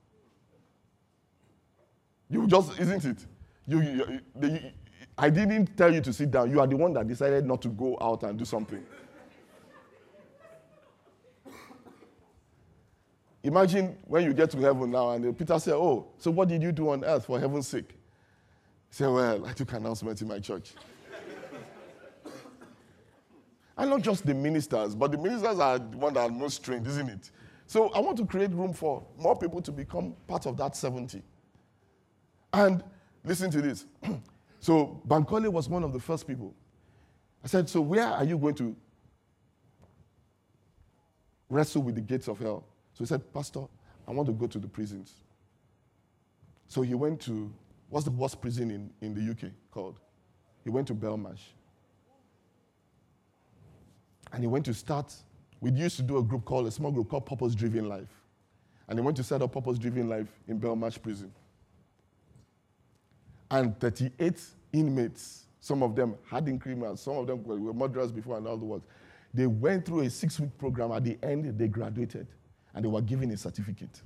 You just, isn't it? You, you, you, I didn't tell you to sit down. You are the one that decided not to go out and do something. Imagine when you get to heaven now and Peter said, oh, so what did you do on earth for heaven's sake? He said, well, I took announcements in my church. And not just the ministers, but the ministers are the ones that are most trained, isn't it? So I want to create room for more people to become part of that seventy. And listen to this. So Bankole was one of the first people. I said, so where are you going to wrestle with the gates of hell? So he said, Pastor, I want to go to the prisons. So he went to, what's the worst prison in, in the U K called? He went to Belmarsh. And he went to start, we used to do a group called, a small group called Purpose Driven Life. And he went to set up Purpose Driven Life in Belmarsh Prison. And thirty-eight inmates, some of them hardened criminals, some of them were murderers before and all the works. They went through a six-week program. At the end, they graduated, and they were given a certificate.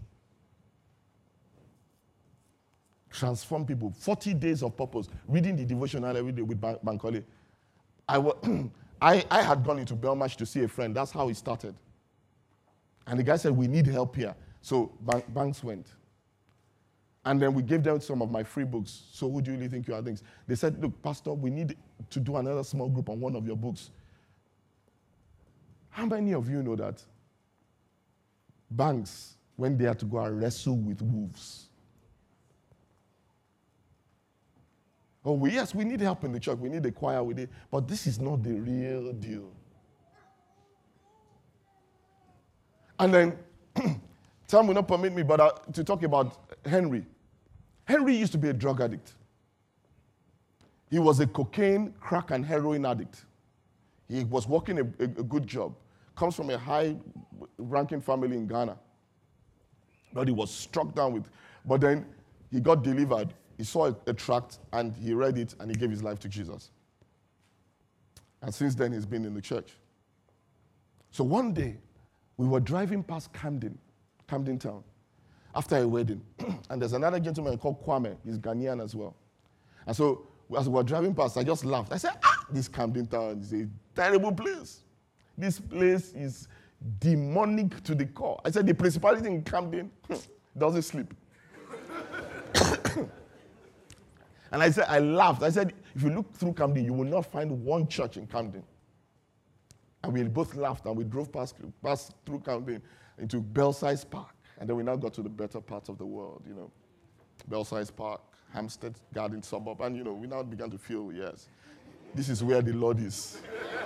Transform people. forty days of purpose. Reading the devotional every day with Bankole. I, w- I, I had gone into Belmarsh to see a friend. That's how it started. And the guy said, we need help here. So Ban- Banks went. And then we gave them some of my free books. So who do you really think you are? Things? They said, look, Pastor, we need to do another small group on one of your books. How many of you know that Banks, when they had to go and wrestle with wolves? Oh, we, yes, we need help in the church. We need a choir with it. But this is not the real deal. And then, time will not permit me but uh, to talk about Henry. Henry used to be a drug addict. He was a cocaine, crack, and heroin addict. He was working a, a, a good job. Comes from a high-ranking family in Ghana. But he was struck down with... But then he got delivered. He saw a, a tract, and he read it, and he gave his life to Jesus. And since then, he's been in the church. So one day, we were driving past Camden, Camden Town, after a wedding. And there's another gentleman called Kwame. He's Ghanaian as well. And so as we were driving past, I just laughed. I said, ah, this Camden Town is a terrible place. This place is demonic to the core. I said, the principality in Camden doesn't sleep. And I said, I laughed. I said, if you look through Camden, you will not find one church in Camden. And we both laughed, and we drove past, past through Camden into Belsize Park. And then we now got to the better parts of the world, you know. Belsize Park, Hampstead Garden suburb. And, you know, we now began to feel, yes, this is where the Lord is.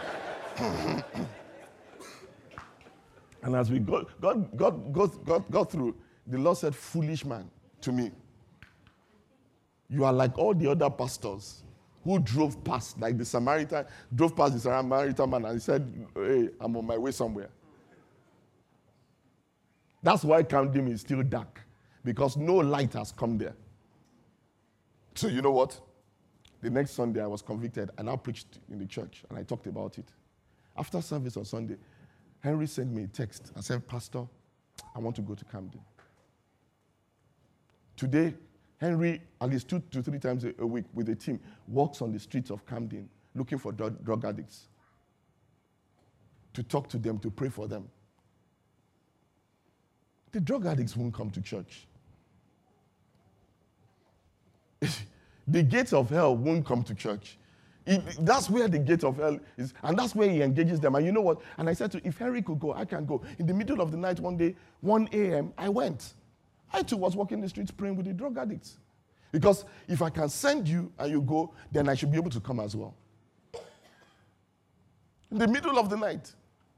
And as we got, got, got, got, got, got through, the Lord said, foolish man, to me. You are like all the other pastors who drove past, like the Samaritan, drove past the Samaritan man and he said, hey, I'm on my way somewhere. That's why Camden is still dark, because no light has come there. So you know what? The next Sunday I was convicted and I preached in the church and I talked about it. After service on Sunday, Henry sent me a text and said, Pastor, I want to go to Camden. Today, Henry, at least two to three times a, a week with a team, walks on the streets of Camden looking for drug, drug addicts to talk to them, to pray for them. The drug addicts won't come to church. The gates of hell won't come to church. It, that's where the gate of hell is, and that's where he engages them. And you know what? And I said to him, if Henry could go, I can go. In the middle of the night one day, one a.m., I went. I too was walking the streets praying with the drug addicts. Because if I can send you and you go, then I should be able to come as well. In the middle of the night.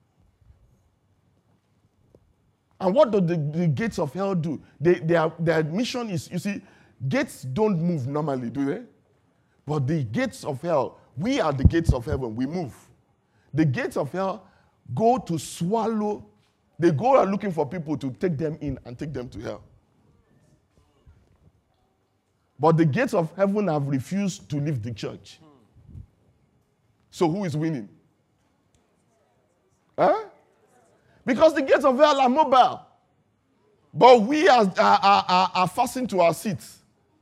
And what do the, the gates of hell do? They, they are, their mission is, you see, gates don't move normally, do they? But the gates of hell, we are the gates of heaven, we move. The gates of hell go to swallow, they go are looking for people to take them in and take them to hell. But the gates of heaven have refused to leave the church. So who is winning? Huh? Because the gates of hell are mobile. But we are, are, are, are fastened to our seats.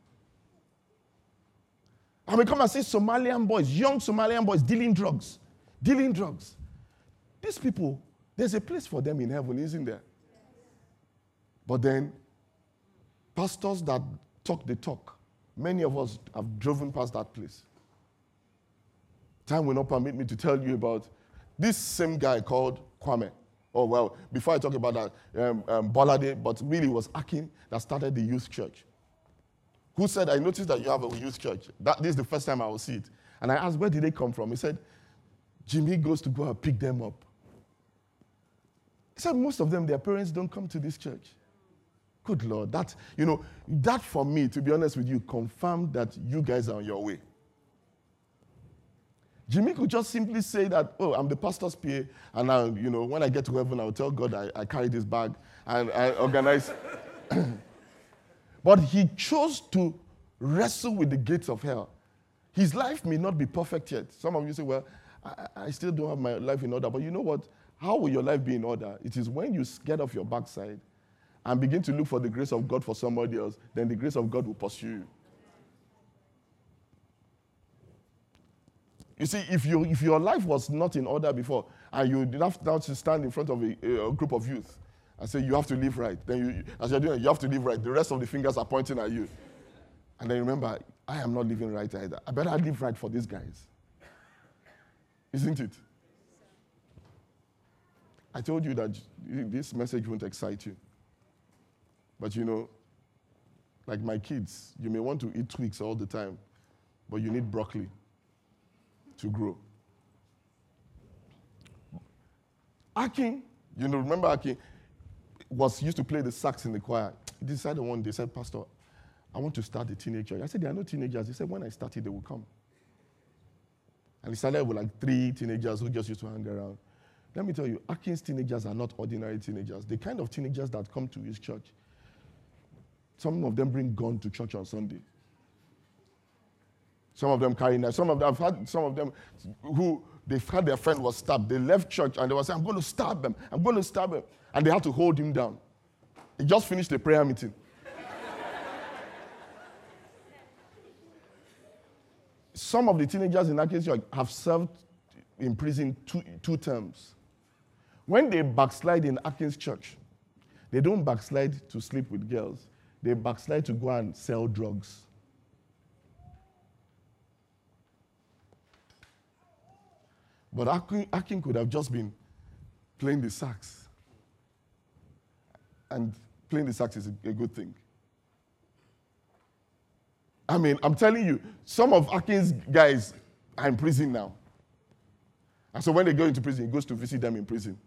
And we come and see Somalian boys, young Somalian boys dealing drugs. Dealing drugs. These people, there's a place for them in heaven, isn't there? But then, pastors that talk the talk, many of us have driven past that place. Time will not permit me to tell you about this same guy called Kwame. Oh, well, before I talk about that, um, um, Bolade, but really it was Akin that started the youth church. Who said, I noticed that you have a youth church. That, this is the first time I will see it. And I asked, where did they come from? He said, Jimmy goes to go and pick them up. He said, most of them, their parents don't come to this church. Good Lord, that, you know, that for me, to be honest with you, confirmed that you guys are on your way. Jimmy could just simply say that, oh, I'm the pastor's P A, and I, you know, when I get to heaven, I'll tell God I, I carry this bag and I organize. But he chose to wrestle with the gates of hell. His life may not be perfect yet. Some of you say, well, I, I still don't have my life in order. But you know what? How will your life be in order? It is when you get off your backside and begin to look for the grace of God for somebody else, then the grace of God will pursue you. You see, if, you, if your life was not in order before, and you did have now to stand in front of a, a group of youth and say, you have to live right, then you, as you're doing it, you have to live right. The rest of the fingers are pointing at you. And then remember, I am not living right either. I better live right for these guys. Isn't it? I told you that this message won't excite you. But you know, like my kids, you may want to eat Twix all the time, but you need broccoli to grow. Akin, you know, remember Akin was used to play the sax in the choir. He decided one day, said, Pastor, I want to start a teenage church. I said, there are no teenagers. He said, when I started, they will come. And he started with like three teenagers who just used to hang around. Let me tell you, Akin's teenagers are not ordinary teenagers. The kind of teenagers that come to his church, some of them bring gun to church on Sunday. Some of them carry knives. Some of them, I've had some of them who they've had their friend was stabbed. They left church and they were saying, I'm going to stab them. I'm going to stab him. And they had to hold him down. He just finished the prayer meeting. Some of the teenagers in Akin's church have served in prison two, two terms. When they backslide in Akin's church, they don't backslide to sleep with girls. They backslide to go and sell drugs. But Akin, Akin could have just been playing the sax. And playing the sax is a, a good thing. I mean, I'm telling you, some of Akin's guys are in prison now. And so when they go into prison, he goes to visit them in prison.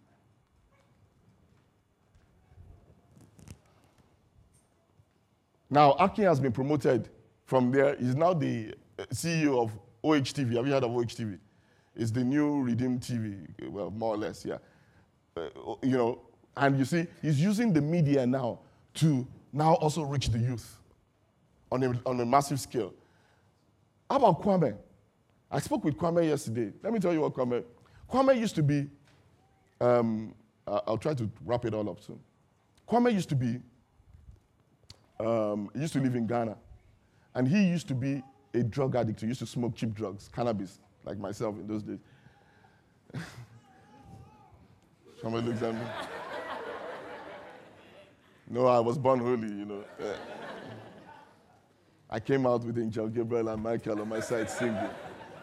Now, Akin has been promoted from there. He's now the C E O of O H T V. Have you heard of O H T V? It's the new Redeem T V, well, more or less, yeah. Uh, you know, and you see, he's using the media now to now also reach the youth on a, on a massive scale. How about Kwame? I spoke with Kwame yesterday. Let me tell you what Kwame... Kwame used to be... Um, I'll try to wrap it all up soon. Kwame used to be... Um, he used to live in Ghana. And he used to be a drug addict. He used to smoke cheap drugs, cannabis, like myself in those days. Somebody looks at me. No, I was born holy, you know. Uh, I came out with Angel Gabriel and Michael on my side singing.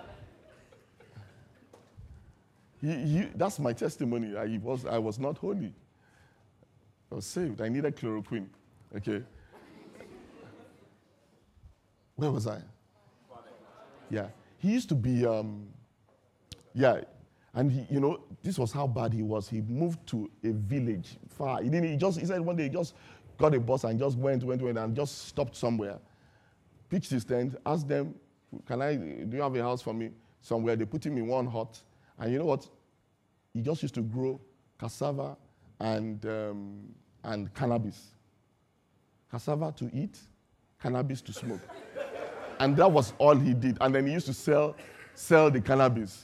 He, he, that's my testimony. I was, I was not holy. I was saved. I needed chloroquine. Okay. Where was I? Yeah. He used to be, um, yeah. And he, you know, this was how bad he was. He moved to a village far. He didn't, he just, he said one day he just got a bus and just went, went, went, and just stopped somewhere. Pitched his tent, asked them, can I, do you have a house for me somewhere? They put him in one hut. And you know what? He just used to grow cassava and, um, and cannabis. Cassava to eat, cannabis to smoke. And that was all he did. And then he used to sell, sell the cannabis.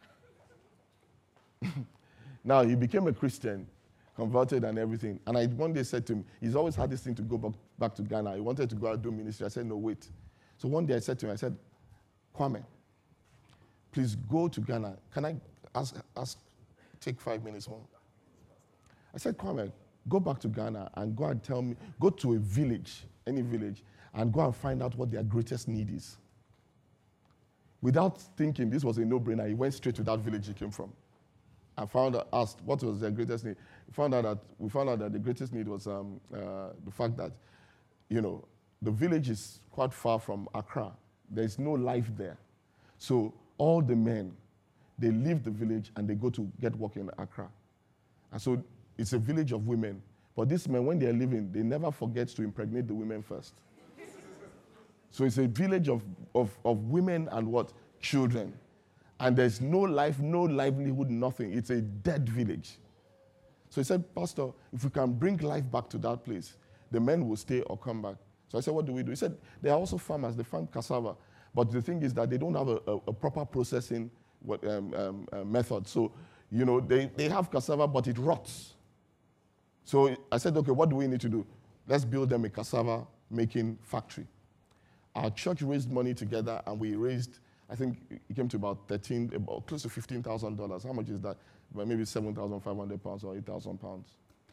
Now, he became a Christian, converted and everything. And I one day said to him, he's always had this thing to go back, back to Ghana. He wanted to go out and do ministry. I said, no, wait. So one day I said to him, I said, Kwame, please go to Ghana. Can I ask, ask take five minutes more? I said, Kwame, go back to Ghana and go and tell me, go to a village, any village, and go and find out what their greatest need is. Without thinking, this was a no-brainer. He went straight to that village he came from. I found out, asked what was their greatest need. We found out that, we found out that the greatest need was um, uh, the fact that, you know, the village is quite far from Accra. There's no life there. So all the men, they leave the village and they go to get work in Accra. And so it's a village of women. But these men, when they're leaving, they never forget to impregnate the women first. So it's a village of, of, of women and what? Children. And there's no life, no livelihood, nothing. It's a dead village. So he said, Pastor, if we can bring life back to that place, the men will stay or come back. So I said, what do we do? He said, there are also farmers, they farm cassava. But the thing is that they don't have a, a, a proper processing what, um, um, uh, method. So, you know, they, they have cassava, but it rots. So I said, okay, what do we need to do? Let's build them a cassava making factory. Our church raised money together, and we raised, I think it came to about thirteen, about close to fifteen thousand dollars. How much is that? About maybe seven thousand five hundred pounds or eight thousand pounds.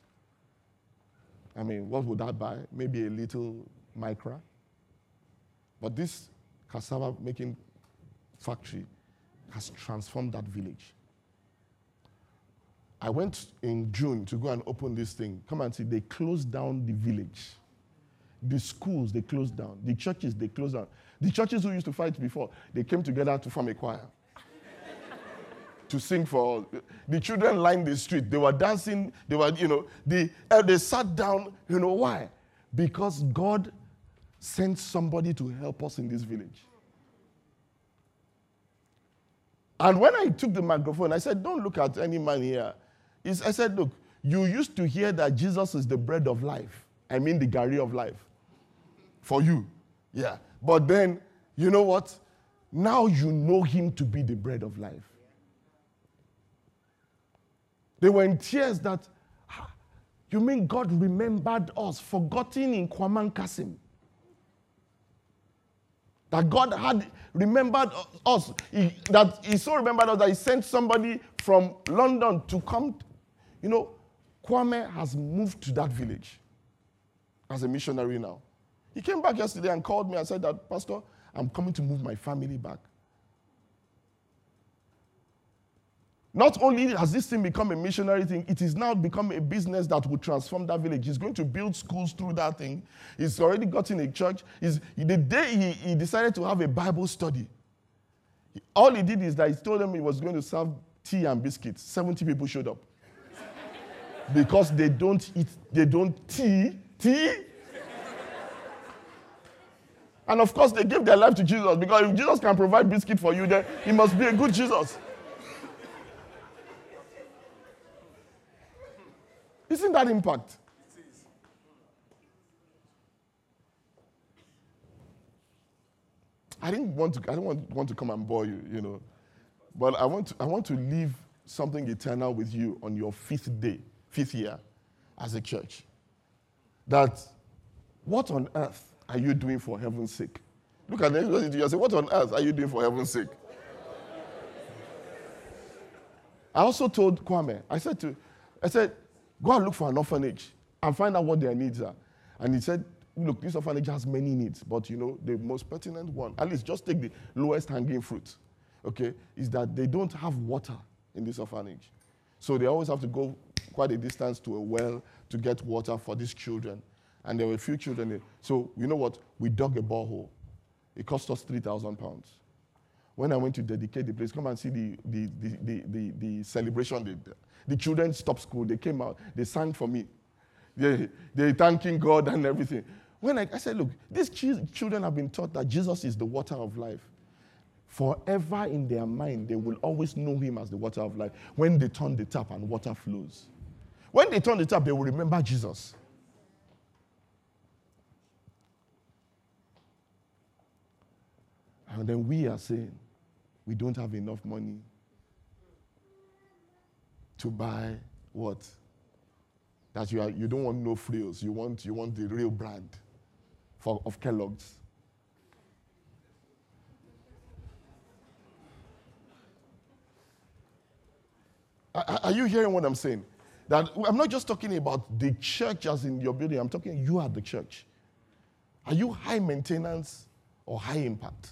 I mean, what would that buy? Maybe a little Micra. But this cassava making factory has transformed that village. I went in June to go and open this thing. Come and see, they closed down the village. The schools, they closed down. The churches, they closed down. The churches who used to fight before, they came together to form a choir. To sing for, the children lined the street. They were dancing, they were, you know, they, uh, they sat down. You know why? Because God sent somebody to help us in this village. And when I took the microphone, I said, don't look at any man here. It's, I said, look, you used to hear that Jesus is the bread of life. I mean the gari of life. For you. Yeah. But then, you know what? Now you know him to be the bread of life. They were in tears that, ah, you mean God remembered us, forgotten in Kwaman Kasim? That God had remembered us. He, that he so remembered us that he sent somebody from London to come. You know, Kwame has moved to that village as a missionary now. He came back yesterday and called me and said that, Pastor, I'm coming to move my family back. Not only has this thing become a missionary thing, it is now become a business that will transform that village. He's going to build schools through that thing. He's already gotten a church. He's, the day he, he decided to have a Bible study, all he did is that he told them he was going to serve tea and biscuits. seventy people showed up. Because they don't eat, they don't tea, tea. And of course, they gave their life to Jesus, because if Jesus can provide biscuit for you, then he must be a good Jesus. Isn't that impact? I didn't want to. I don't want, want to come and bore you, you know, but I want to. I want to leave something eternal with you on your fifth day, fifth year, as a church. That, what on earth are you doing for heaven's sake? Look at them and say, what on earth are you doing for heaven's sake? I also told Kwame. I said to, I said. Go and look for an orphanage and find out what their needs are. And he said, look, this orphanage has many needs, but you know, the most pertinent one, at least just take the lowest hanging fruit, okay, is that they don't have water in this orphanage. So they always have to go quite a distance to a well to get water for these children. And there were a few children there. So you know what? We dug a borehole. It cost us three thousand pounds. When I went to dedicate the place, come and see the, the, the, the, the, the celebration they did. The children stopped school. They came out. They sang for me. They, they thanking God and everything. When I, I said, look, these ch- children have been taught that Jesus is the water of life. Forever in their mind, they will always know him as the water of life. When they turn the tap and water flows. When they turn the tap, they will remember Jesus. And then we are saying, we don't have enough money to buy what? That you are, you don't want no frills. You want, you want the real brand for, of Kellogg's. Are, are you hearing what I'm saying? That I'm not just talking about the church as in your building. I'm talking you are the church. Are you high maintenance or high impact?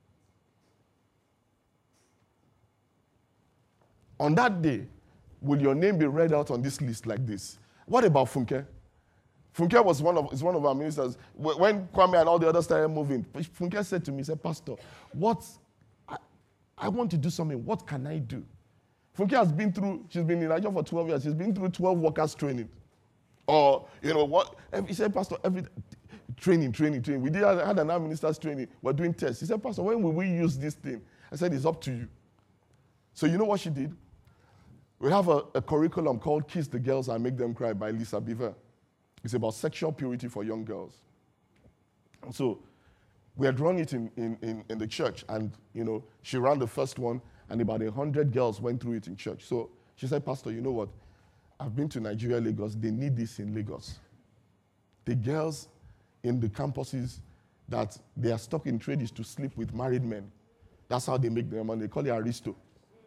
On that day, will your name be read out on this list like this? What about Funke? Funke was one of, is one of our ministers. When Kwame and all the others started moving, Funke said to me, he said, Pastor, what, I, I want to do something. What can I do? Funke has been through, she's been in Nigeria for twelve years. She's been through twelve workers training. Or, you know, what? He said, Pastor, every training, training, training. We did had an minister's training. We're doing tests. He said, Pastor, when will we use this thing? I said, it's up to you. So you know what she did? We have a, a curriculum called Kiss the Girls and Make Them Cry by Lisa Beaver. It's about sexual purity for young girls. And so we had run it in, in, in, in the church, and you know, she ran the first one, and about a hundred girls went through it in church. So she said, Pastor, you know what? I've been to Nigeria, Lagos. They need this in Lagos. The girls in the campuses that they are stuck in trade is to sleep with married men. That's how they make their money. They call it aristo.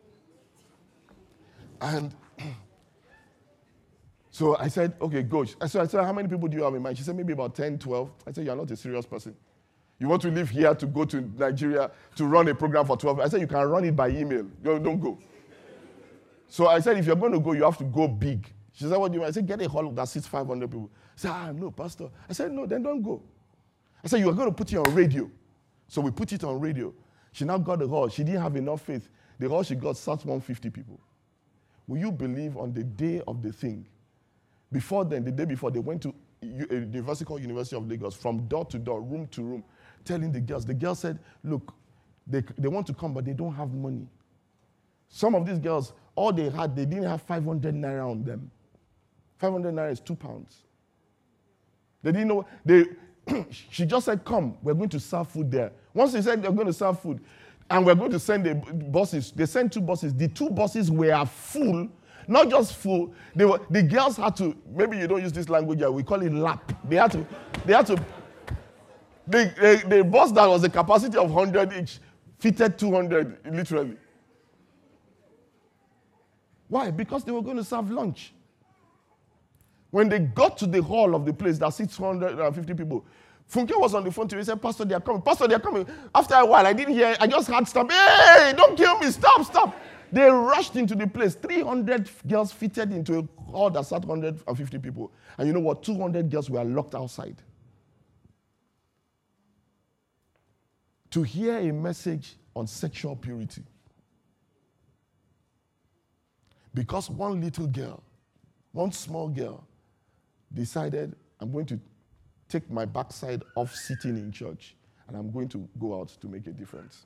And so I said, okay, go. So I said, how many people do you have in mind? She said, maybe about ten, twelve. I said, you're not a serious person. You want to live here to go to Nigeria to run a program for twelve. I said, you can run it by email. Don't, don't go. So I said, if you're going to go, you have to go big. She said, what do you mean? I said, get a hall that seats five hundred people. I said, ah, no, Pastor. I said, no, then don't go. I said, you are going to put it on radio. So we put it on radio. She now got the hall. She didn't have enough faith. The hall she got sat one hundred fifty people. Will you believe on the day of the thing? Before then, the day before, they went to a university called University of Lagos, from door to door, room to room, telling the girls. The girls said, look, they, they want to come, but they don't have money. Some of these girls, all they had, they didn't have five hundred naira on them. five hundred naira is two pounds. They didn't know. They, she just said, come, we're going to serve food there. Once they said they're going to serve food, and we're going to send the buses. They sent two buses. The two buses were full, not just full. They were, the girls had to, maybe you don't use this language here, we call it lap. They had to, they had to, the, the, the bus that was a capacity of one hundred each fitted two hundred, literally. Why? Because they were going to serve lunch. When they got to the hall of the place that seats one hundred fifty people, Funke was on the phone to me. He said, Pastor, they are coming. Pastor, they are coming. After a while, I didn't hear. I just heard stop. Hey, don't kill me. Stop, stop. They rushed into the place. three hundred girls fitted into a hall that sat one hundred fifty people. And you know what? two hundred girls were locked outside. To hear a message on sexual purity. Because one little girl, one small girl, decided, I'm going to take my backside off sitting in church, and I'm going to go out to make a difference.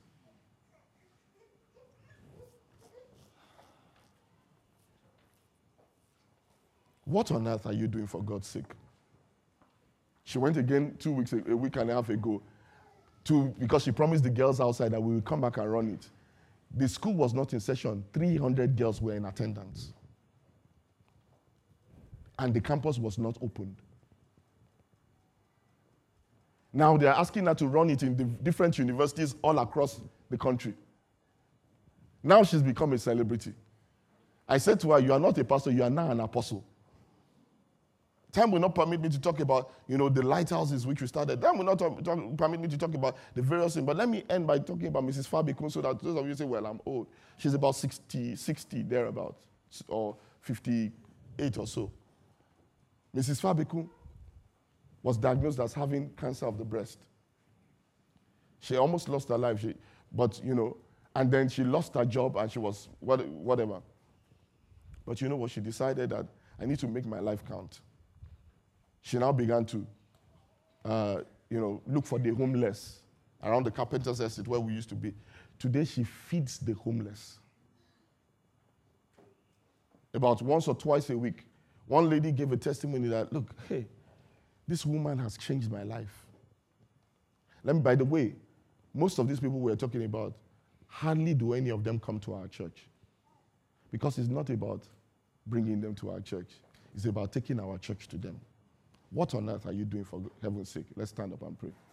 What on earth are you doing for God's sake? She went again two weeks, a week and a half ago, to, because she promised the girls outside that we will come back and run it. The school was not in session. three hundred girls were in attendance. And the campus was not opened. Now they're asking her to run it in the different universities all across the country. Now she's become a celebrity. I said to her, you are not a pastor, you are now an apostle. Time will not permit me to talk about, you know, the lighthouses which we started. Time will not talk, talk, permit me to talk about the various things. But let me end by talking about Missus Fabikun so that those of you say, well, I'm old. She's about sixty, sixty, thereabouts, or fifty-eight or so. Missus Fabikun was diagnosed as having cancer of the breast. She almost lost her life, she, but, you know, and then she lost her job and she was what, whatever. But you know what? She decided that I need to make my life count. She now began to, uh, you know, look for the homeless around the Carpenter's Estate where we used to be. Today, she feeds the homeless. About once or twice a week, one lady gave a testimony that, look, hey, this woman has changed my life. Let me, by the way, most of these people we're talking about, hardly do any of them come to our church. Because it's not about bringing them to our church. It's about taking our church to them. What on earth are you doing for heaven's sake? Let's stand up and pray.